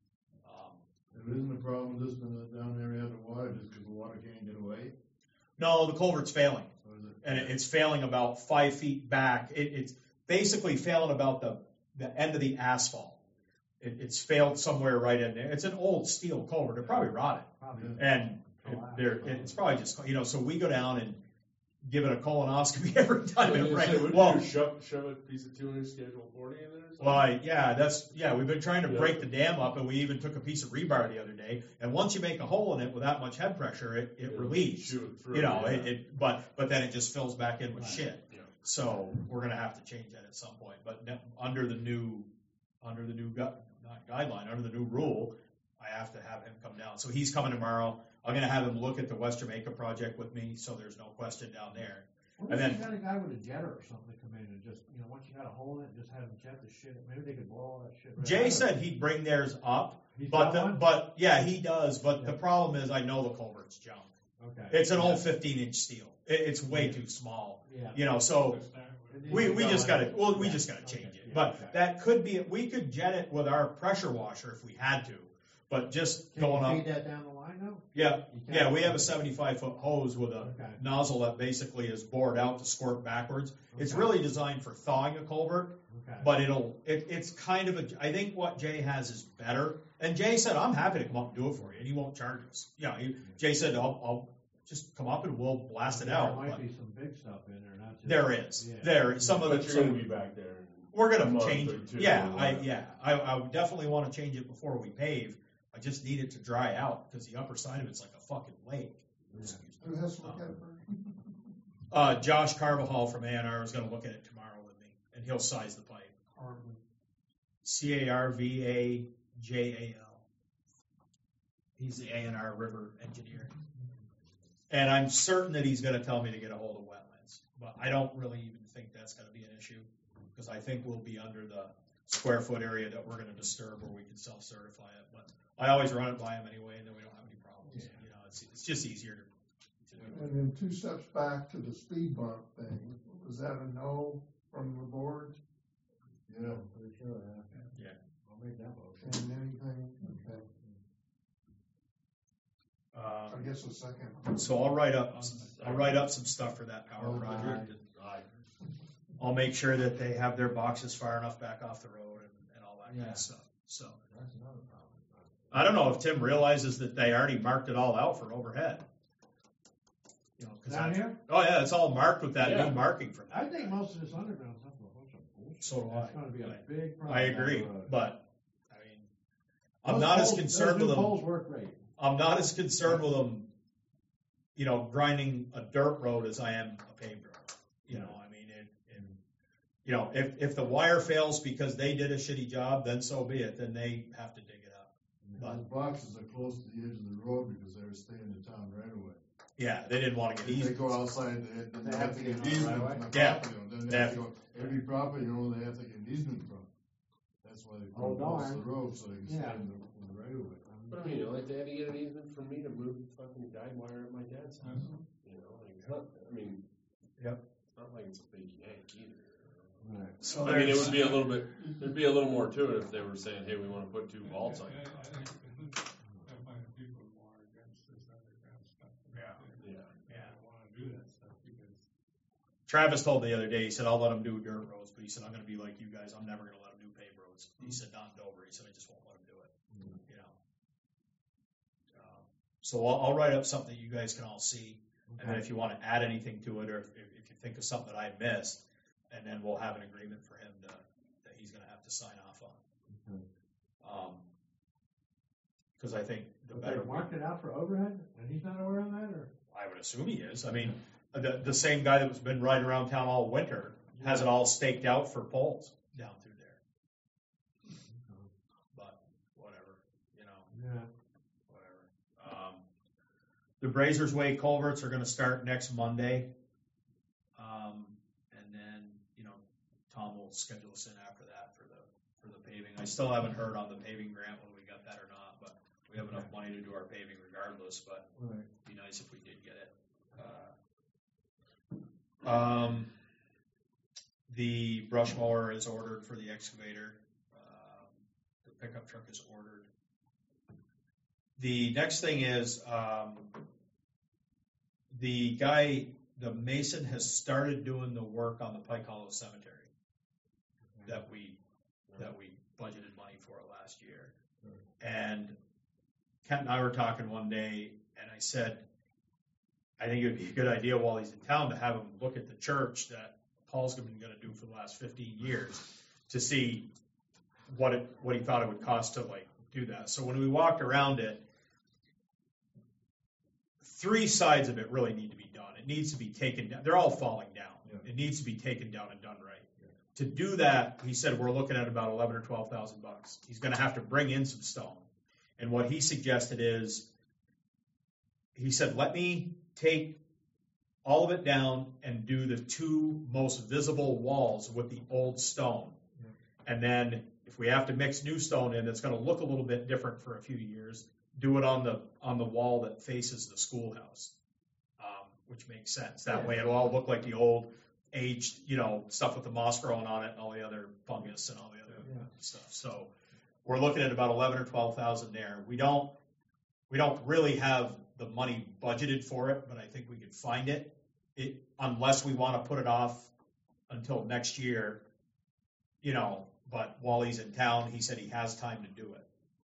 um, There isn't a problem with this, when down there we have the water, just because the water can't get away, no, the culvert's failing. or is it? And it- it's failing about five feet back. It, it's basically failing about the, the end of the asphalt. It, it's failed somewhere right in there. It's an old steel culvert. It probably rotted. Probably. And it, there, it's probably just, you know, so we go down and give it a colonoscopy every time it rains. Well, shove, shove a piece of two inch schedule forty in there or something? well, I- yeah, that's, yeah, we've been trying to break the dam up, and we even took a piece of rebar the other day. And once you make a hole in it with that much head pressure, it, it Yeah, relieves. shoot it through, You know, yeah. it, it, but, but then it just fills back in with Right. shit. Yeah. So we're gonna have to change that at some point, but ne- under the new, under the new gu- not guideline, under the new rule, I have to have him come down. So he's coming tomorrow. I'm gonna have him look at the West Jamaica project with me, so there's no question down there. What And if then- you got a guy with a jetter or something to come in and just, you know, once you got a hole in it, just have him jet the shit, maybe they could blow all that shit right out Jay of said it. he'd bring theirs up, He's but got the, one? but yeah, he does. But the Yeah. problem is, I know the culvert's junk. Okay. It's an old fifteen inch steel. It, it's way Yeah. too small. Yeah. You know, so To start with. It needs we, to we go just in. gotta, well, we Yeah. just gotta change Okay. it. Yeah, But okay. that could be, we could jet it with our pressure washer if we had to. But just Can going you up, feed that down the line though? yeah, You can? yeah, we have a seventy-five foot hose with a Okay. nozzle that basically is bored out to squirt backwards. It's Okay. really designed for thawing a culvert, Okay. but it'll, it, it's kind of a, I think what Jay has is better. And Jay said, I'm happy to come up and do it for you, and he won't charge us. Yeah, he, Jay said, I'll, I'll just come up and we'll blast it There out. might But be some big stuff in there, not just. there is, Yeah. there, some of But the, you're gonna some, be back there. in we're a gonna month change or it. two Yeah, or I, whatever. yeah, I, I would definitely wanna change it before we pave. I just need it to dry out, because the upper side of it's like a fucking lake. Yeah. Who has to look at it first? Uh, Josh Carvajal from A and R is gonna look at it tomorrow with me, and he'll size the pipe. Hardly. C A R V A J A L. He's the A and R river engineer. And I'm certain that he's gonna tell me to get a hold of wetlands, but I don't really even think that's gonna be an issue, because I think we'll be under the square foot area that we're gonna disturb where we can self-certify it, but I always run it by him anyway, and then we don't have any problems, you know, it's, it's just easier to, to do. And then two steps back to the speed bump thing, was that a no from the board? Yeah, pretty sure, yeah. Yeah. I'll make that motion. And anything, okay, I Um, guess a second. so I'll write up, I'll write up some stuff for that power Oh, project. Aye. I'll make sure that they have their boxes far enough back off the road and, and all that kind Yeah. of stuff. So That's another problem. I don't know if Tim realizes that they already marked it all out for overhead. You know, 'cause Down I- here? Oh yeah, it's all marked with that Yeah. new marking from. I think most of this underground stuff is a bunch of bullshit. So do That's I. gonna be a I- big problem. I down the agree, road. but I mean, I'm Those not as poles- concerned those with new them. poles work great. I'm not as concerned with them, you know, grinding a dirt road as I am a paved road. You know, I mean, it, it, you know, if, if the wire fails because they did a shitty job, then so be it, then they have to dig it up. And the boxes are close to the edge of the road because they were staying in the town right away. Yeah, they didn't want to get If they easy. go outside, they, then They they have have to to get get easement on the right from the Yeah. property owner. Then They they have have- to go, every property owner, they have to get an easement from. That's why they put Oh, it across the darn. road, so they can stay Yeah. in the, in the right of way. But I mean, like, they had to get an easement from me to move the fucking guide wire at my dad's house, you know, like, it's not, I mean. Yep. It's not like it's a big yank either. Right. So I mean, it there's- would be a little bit, there'd be a little more to it if they were saying, hey, we wanna put two vaults on I, your I house. think definitely the people more against this other kind of stuff. Yeah. They Yeah. Yeah. don't wanna do that stuff because Travis told me the other day, he said, I'll let him do dirt roads, but he said, I'm gonna be like you guys, I'm never gonna let him do paved roads. He said, not in Dover, he said, I just won't let him do it, you know. Um, So I'll, I'll write up something that you guys can all see, and then if you wanna add anything to it, or if, if you think of something that I missed, and then we'll have an agreement for him to, that he's gonna have to sign off on. Okay. Um, cause I think the But better. they marked it out for overhead, and he's not aware of that, or? I would assume he is. I mean, the, the same guy that's been riding around town all winter has it all staked out for poles down through there. But whatever, you know, Yeah. whatever. Um, the Brazers Way culverts are going to start next Monday. Um, and then, you know, Tom will schedule us in after that for the, for the paving. I still haven't heard on the paving grant whether we got that or not, but we have enough money to do our paving regardless, but Right. it'd be nice if we did get it. Uh, um, the brush mower is ordered for the excavator. Um, the pickup truck is ordered. The next thing is um, the guy, the mason, has started doing the work on the Pike Hollow Cemetery that we that we budgeted money for last year. And Kent and I were talking one day, and I said, I think it would be a good idea while he's in town to have him look at the church that Paul's been going to do for the last fifteen years to see what it what he thought it would cost to like do that. So when we walked around it, three sides of it really need to be done. It needs to be taken down. They're all falling down. Yeah. It needs to be taken down and done right. To do that, he said we're looking at about eleven or twelve thousand bucks. He's going to have to bring in some stone, and what he suggested is, he said, let me take all of it down and do the two most visible walls with the old stone, Yeah. and then if we have to mix new stone in, it's going to look a little bit different for a few years. Do it on the on the wall that faces the schoolhouse, um, which makes sense. That Yeah. way, it'll all look like the old aged, you know, stuff with the moss growing on it and all the other fungus and all the other Yeah. stuff. So we're looking at about eleven or twelve thousand there. We don't, we don't really have the money budgeted for it, but I think we could find it. It, unless we want to put it off until next year, you know, but while he's in town, he said he has time to do it.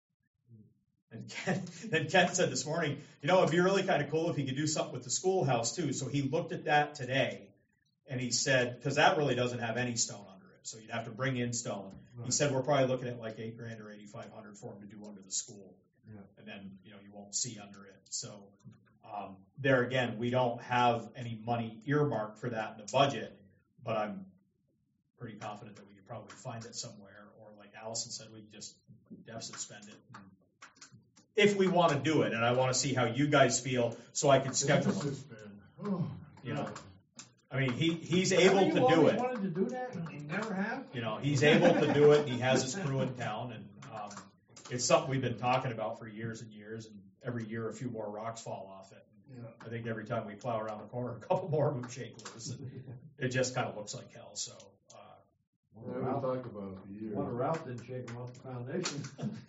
And Ken, then Ken said this morning, you know, it'd be really kind of cool if he could do something with the schoolhouse too. So he looked at that today. And he said, because that really doesn't have any stone under it, so you'd have to bring in stone. He Right. said we're probably looking at like eight grand or eighty-five hundred for him to do under the school, Yeah. and then you know you won't see under it. So um, there again, we don't have any money earmarked for that in the budget, but I'm pretty confident that we could probably find it somewhere. Or like Allison said, we could just deficit spend it if we want to do it. And I want to see how you guys feel, so I can schedule it. Deficit spend. Oh, You God. know. I mean, he, he's Haven't able you to do always it. wanted to do that, and you never have? You know, he's able to do it, and he has his crew in town, and um, it's something we've been talking about for years and years, and every year a few more rocks fall off it. Yeah. I think every time we plow around the corner, a couple more of them shake loose, and it just kind of looks like hell, so. Uh, Yeah, we talked about it for years. Wonder Ralph didn't shake him off the foundation.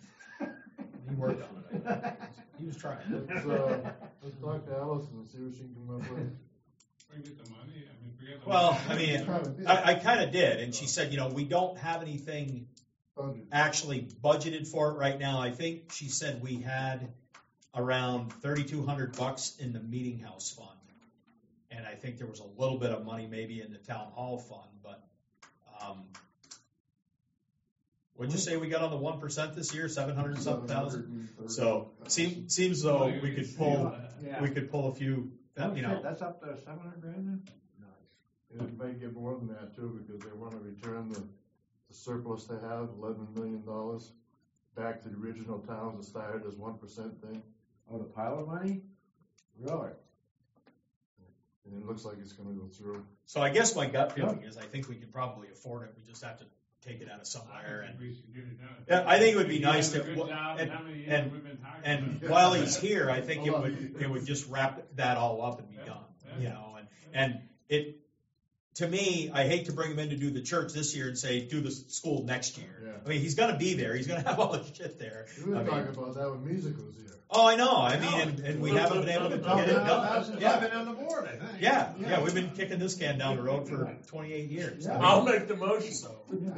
he worked on it. I think. He was trying. Let's, uh, let's talk to Allison and see what she can come up with. we get the money, I mean, forget the. Well, money. I mean, I, I kind of did, and she said, you know, we don't have anything Budget. actually budgeted for it right now. I think she said we had around thirty-two hundred bucks in the meeting house fund. And I think there was a little bit of money maybe in the town hall fund, but, um, what'd you say we got on the one percent this year, seven hundred something thousand? So, seems, seems though we could pull, Yeah. we could pull a few, you know, That's up to seven hundred grand then? Nice. And it may get more than that too, because they wanna return the, the surplus they have, eleven million dollars, back to the original towns that started as one percent thing. Oh, the pile of money? Really? And it looks like it's gonna go through. so I guess my gut feeling is I think we can probably afford it. We just have to take it out of somewhere. I And think we should get it done. Yeah, I think it would be He nice does a to- good job, and- how many years and- we've been talking And about it. while he's here, I think it Hold on. would, it would just wrap that all up and be Yeah, done, yeah. you know, and, and it, to me, I hate to bring him in to do the church this year and say, do the school next year. Yeah. I mean, he's gonna be there, he's gonna have all the shit there. We were I mean- talking about that when music was here. Oh, I know, I mean, and, and we haven't been able to get it done. Yeah, I've been on the board, I think. Yeah, yeah, we've been kicking this can down the road for twenty-eight years. I mean, I'll make the motion. so-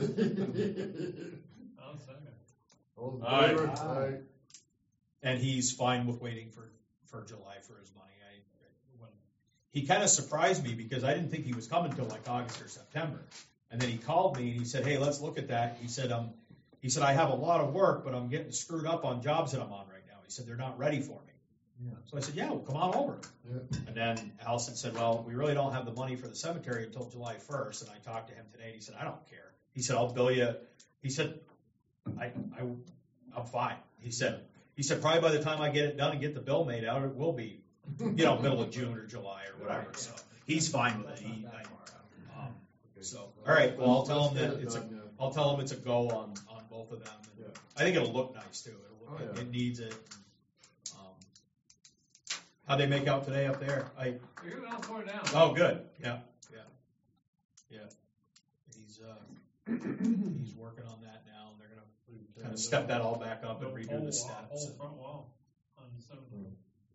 I'll second. All in Aye. favor? Aye. And he's fine with waiting for, for July for his money. I, when, he kind of surprised me because I didn't think he was coming till like August or September. And then he called me and he said, hey, let's look at that. He said, um, he said, I have a lot of work, but I'm getting screwed up on jobs that I'm on right now. He said, they're not ready for me. Yeah. So I said, yeah, well, come on over. Yeah. And then Allison said, well, we really don't have the money for the cemetery until July first. And I talked to him today and he said, I don't care. He said, I'll bill you. He said, I, I, I'm fine. He said, he said, probably by the time I get it done and get the bill made out, it will be, you know, middle of June or July or whatever. So he's fine with it. He, I, um, so, all right, well, I'll tell him that it's a, I'll tell him it's a go on, on both of them. And Yeah. I think it'll look nice too. It'll look, Oh, yeah. it needs it. Um, how'd they make out today up there? I, We got it all tore down. oh, good. Yeah, yeah, yeah. He's, uh, he's working on that now and they're gonna kind of step that all back up and The redo whole the wall- steps. Whole and- front wall on the seventh.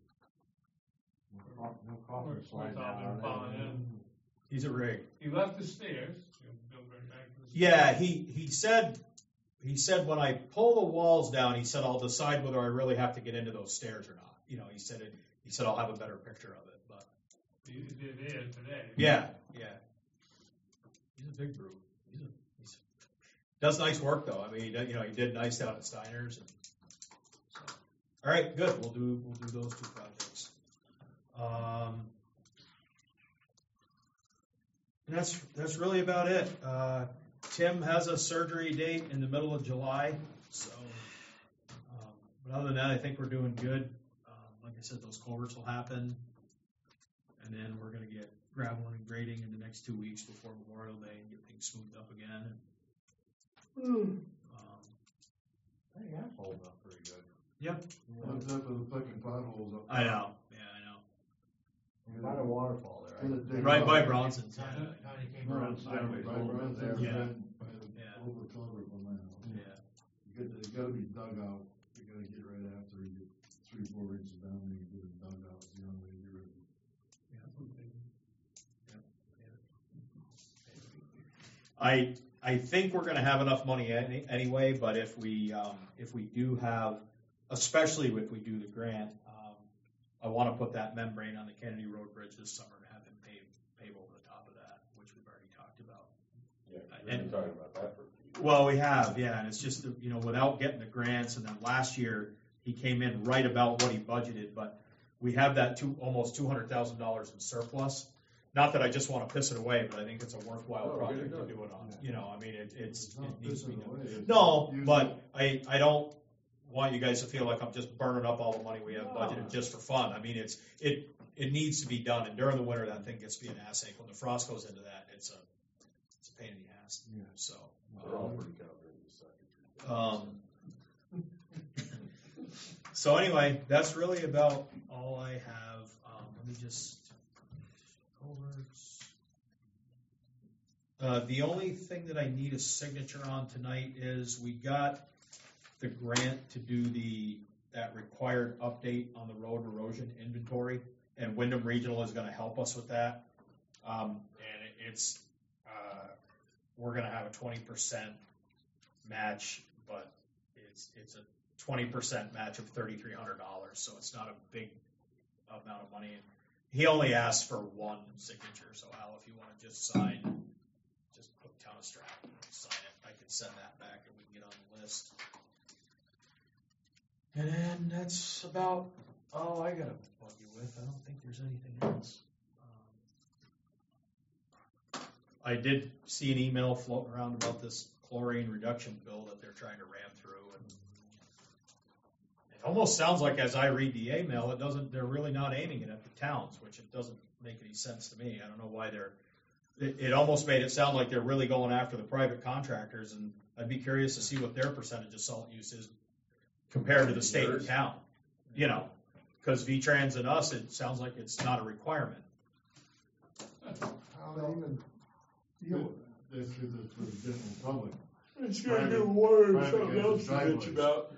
No coffin Where it's slide all been down. falling in. He's a rig. He left the stairs. He'll build right back to the stairs. Yeah, he, he said, he said when I pull the walls down, he said I'll decide whether I really have to get into those stairs or not. You know, he said it, he said I'll have a better picture of it, but He he did there today. yeah, yeah. He's a big brute. He's a, he's, does nice work though. I mean, he did, you know, he did nice down at Steiner's and so. All right, good. We'll do, we'll do those two projects. Um, and that's, that's really about it. Uh, Tim has a surgery date in the middle of July, so, um, but other than that, I think we're doing good. Um, like I said, those culverts will happen, and then we're gonna get gravel and grading in the next two weeks before Memorial Day and get things smoothed up again. And, um, Hey, that's holding up pretty good. yep, Except for the fucking potholes up. I know, yeah, I know. Not a waterfall there. Gonna dig Right up. by Bronson's, yeah, Kinda, kinda came No, around it's sideways a by little bit Bronson's there. Yeah. and by the Yeah. over culvert on that. yeah. You get, it's gotta be dug out. You gotta get right after you get three, four inches down, and you get it dug out, you know, you get rid of it. I, I think we're gonna have enough money any, anyway, but if we, um, if we do have, especially if we do the grant, um, I wanna put that membrane on the Kennedy Road Bridge this summer and have him pave, pave over the top of that, which we've already talked about. Yeah, we've been And- talking about that for a few Well, we have, yeah, and it's just, you know, without getting the grants, and then last year, he came in right about what he budgeted, but we have that two, almost two hundred thousand dollars in surplus. Not that I just wanna piss it away, but I think it's a worthwhile Oh, project get to it do done. it on, you know, I mean, it, it's, It's not it needs to be pissing done. away, it's No, using- but I, I don't want you guys to feel like I'm just burning up all the money we have No. budgeted just for fun. I mean, it's, it, it needs to be done, and during the winter, that thing gets to be an ass ache. When the frost goes into that, it's a, it's a pain in the ass, Yeah. so. They're all um, pretty covered in the second. um, so anyway, that's really about all I have. Um, let me just culverts. Uh, the only thing that I need a signature on tonight is we got the grant to do the that required update on the road erosion inventory, and Wyndham Regional is going to help us with that. Um, and it, it's uh, we're going to have a twenty percent match, but it's it's a twenty percent match of thirty-three hundred dollars, so it's not a big amount of money. He only asked for one signature, so Al, if you want to just sign, just put Town of Stratton, sign it. I can send that back and we can get on the list. And then that's about all I gotta bug you with. I don't think there's anything else. Um, I did see an email floating around about this chlorine reduction bill that they're trying to ram through, and it almost sounds like, as I read the email, it doesn't. They're really not aiming it at the towns, which it doesn't make any sense to me. I don't know why they're. It, it almost made it sound like they're really going after the private contractors, and I'd be curious to see what their percentage of salt use is compared to the state and town. You know, because V-Trans and us, it sounds like it's not a requirement. How they even deal with that. That's because it's for the general public. It's gonna get worse, something else to bitch about.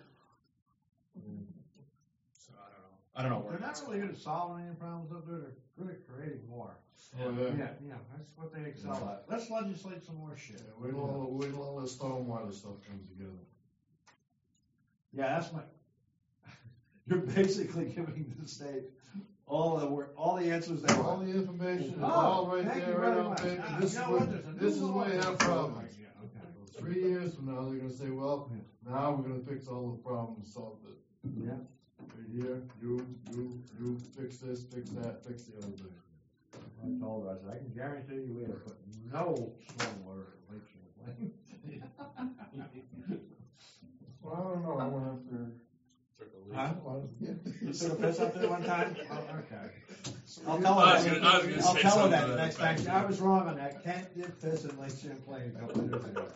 So I don't know. I don't know where They're not that's really going. good at solving any problems up there, they're good at creating more. Oh, Yeah, yeah. yeah, that's what they excel at. Let's legislate some more shit. Yeah, wait till, wait till all this stormwater stuff comes together. Yeah, that's my, you're basically giving the state all the, wor- all the answers they All want. the information is Oh, all right thank there, you right very on much. paper. Ah, This is you know where, what, there's a this new is where you law. have problems. Yeah, okay. Three years from now, they're gonna say, well, now we're gonna fix all the problems, solve it. Yeah. Right here, you, you, you, fix this, fix that, fix the other thing. I told her, I said, I can guarantee you we have put no stormwater in Lake Champlain. Well, I don't know, I went up there. Huh? Yeah. You took a piss up there one time? Oh, okay. I'll Yeah. tell I was her, gonna- I was gonna I'll say tell her something that to the that next time. effect. I was wrong on that. Kent did piss in Lake Champlain a couple of years ago.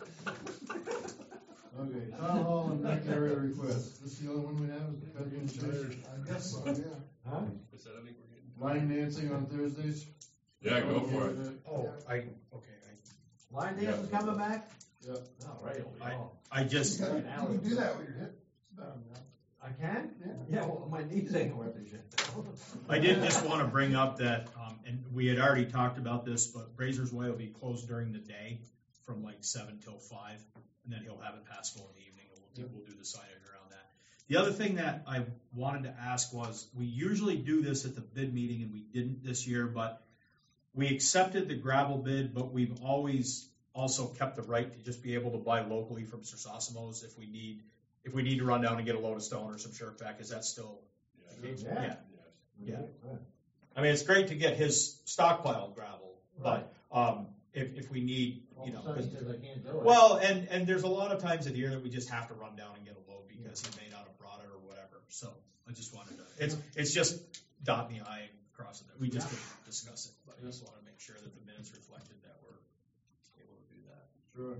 Okay, town hall and neck area request. This is the only one we have, is the Federal Church. I guess so, yeah. Huh? Line dancing on Thursdays. Yeah, go for it. Oh, I, okay, I, Line dance is coming back? Yep. Oh, right. I, I just, You can you can do that with your hips down now. I can? Yeah. Yeah, well, my knees ain't worth a shit. I did just want to bring up that, um, and we had already talked about this, but Brazier's Way will be closed during the day from like seven till five, and then he'll have it passable in the evening, and we'll do, we'll do the signage around that. The other thing that I wanted to ask was, we usually do this at the bid meeting, and we didn't this year, but we accepted the gravel bid, but we've always also kept the right to just be able to buy locally from Sir Sosimo's if we need, if we need to run down and get a load of stone or some shirt back. Is that still? Yeah. Yeah. I mean, it's great to get his stockpile gravel, but, um, if, if we need, you know, 'cause- I can't do it. well, and, and there's a lot of times of the year that we just have to run down and get a load because he may not have brought it or whatever. So I just wanted to, it's, it's just dotting the I and crossing it. We just didn't discuss it, but I just want to make sure that the minutes reflected that we're able to do that. Sure.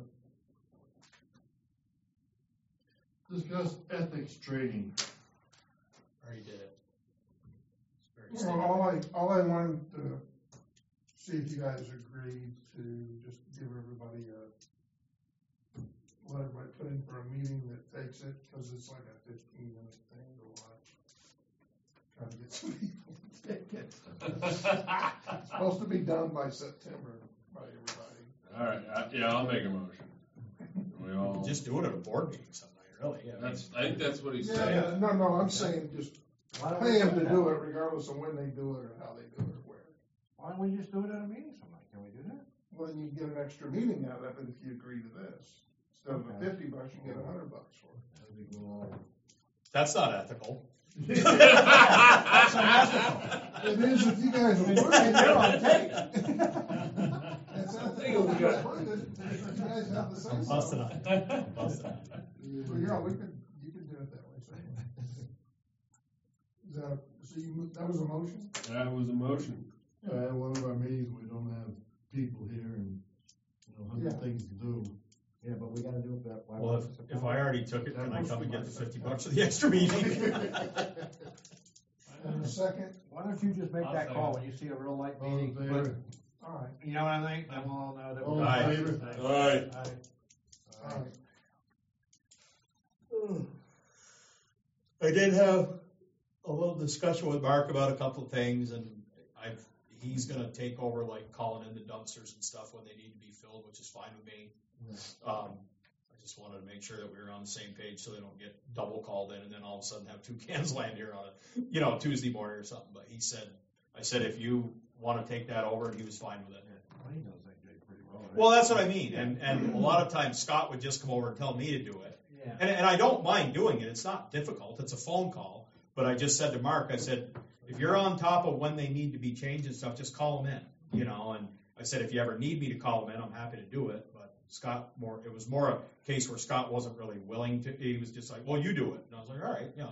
Discuss ethics training. Already did it. It's very Well, standard. all I, all I wanted to see if you guys agreed to just give everybody a, let everybody put in for a meeting that takes it, cause it's like a fifteen minute thing to watch. Try to get some people to take it. It's supposed to be done by September by everybody. All right, uh, yeah, I'll make a motion. We all, Just do it at a board meeting some night, really. Yeah, I mean, that's, I think that's what he's Yeah, saying. yeah, no, no, I'm saying just Why don't we pay them to that? do it regardless of when they do it or how they do it or where. Why don't we just do it at a meeting sometime? Can we do that? Well, then you get an extra meeting out of it if you agree to this. Instead of a Okay. fifty bucks, you get a hundred bucks for it. I think we'll all. that's not ethical. It is if you guys approve it. You're on tape. It's ethical if you approve it. You guys have the same. Busted on it. Busted on it. Well, yeah, we could, you could do it that way. so. Is that, so you, mo- that was a motion? That was a motion. Yeah, at one of our meetings, we don't have people here and, you know, hundred Yeah. things to do. Yeah, but we gotta do it that way. Well, if, if I already took it, can I come and get the fifty bucks for the extra meeting? And a second? Why don't you just make I'll that say call it. when you see a real light All in meeting? favor? All right, You know what I think? Then we'll all know that. All we're- Aye. in favor? All right. all right. I did have a little discussion with Mark about a couple of things, and I've, he's gonna take over like calling in the dumpsters and stuff when they need to be filled, which is fine with me. Um, I just wanted to make sure that we were on the same page so they don't get double called in and then all of a sudden have two cans land here on a, you know, Tuesday morning or something. But he said, I said, if you wanna take that over, and he was fine with it. Well, he knows that guy pretty well. right? Well, that's what I mean, and, and a lot of times Scott would just come over and tell me to do it. Yeah. And, and I don't mind doing it. It's not difficult. It's a phone call. But I just said to Mark, I said, if you're on top of when they need to be changed and stuff, just call them in, you know. And I said, if you ever need me to call them in, I'm happy to do it. But Scott, more, it was more a case where Scott wasn't really willing to. He was just like, well, you do it. And I was like, all right, you know,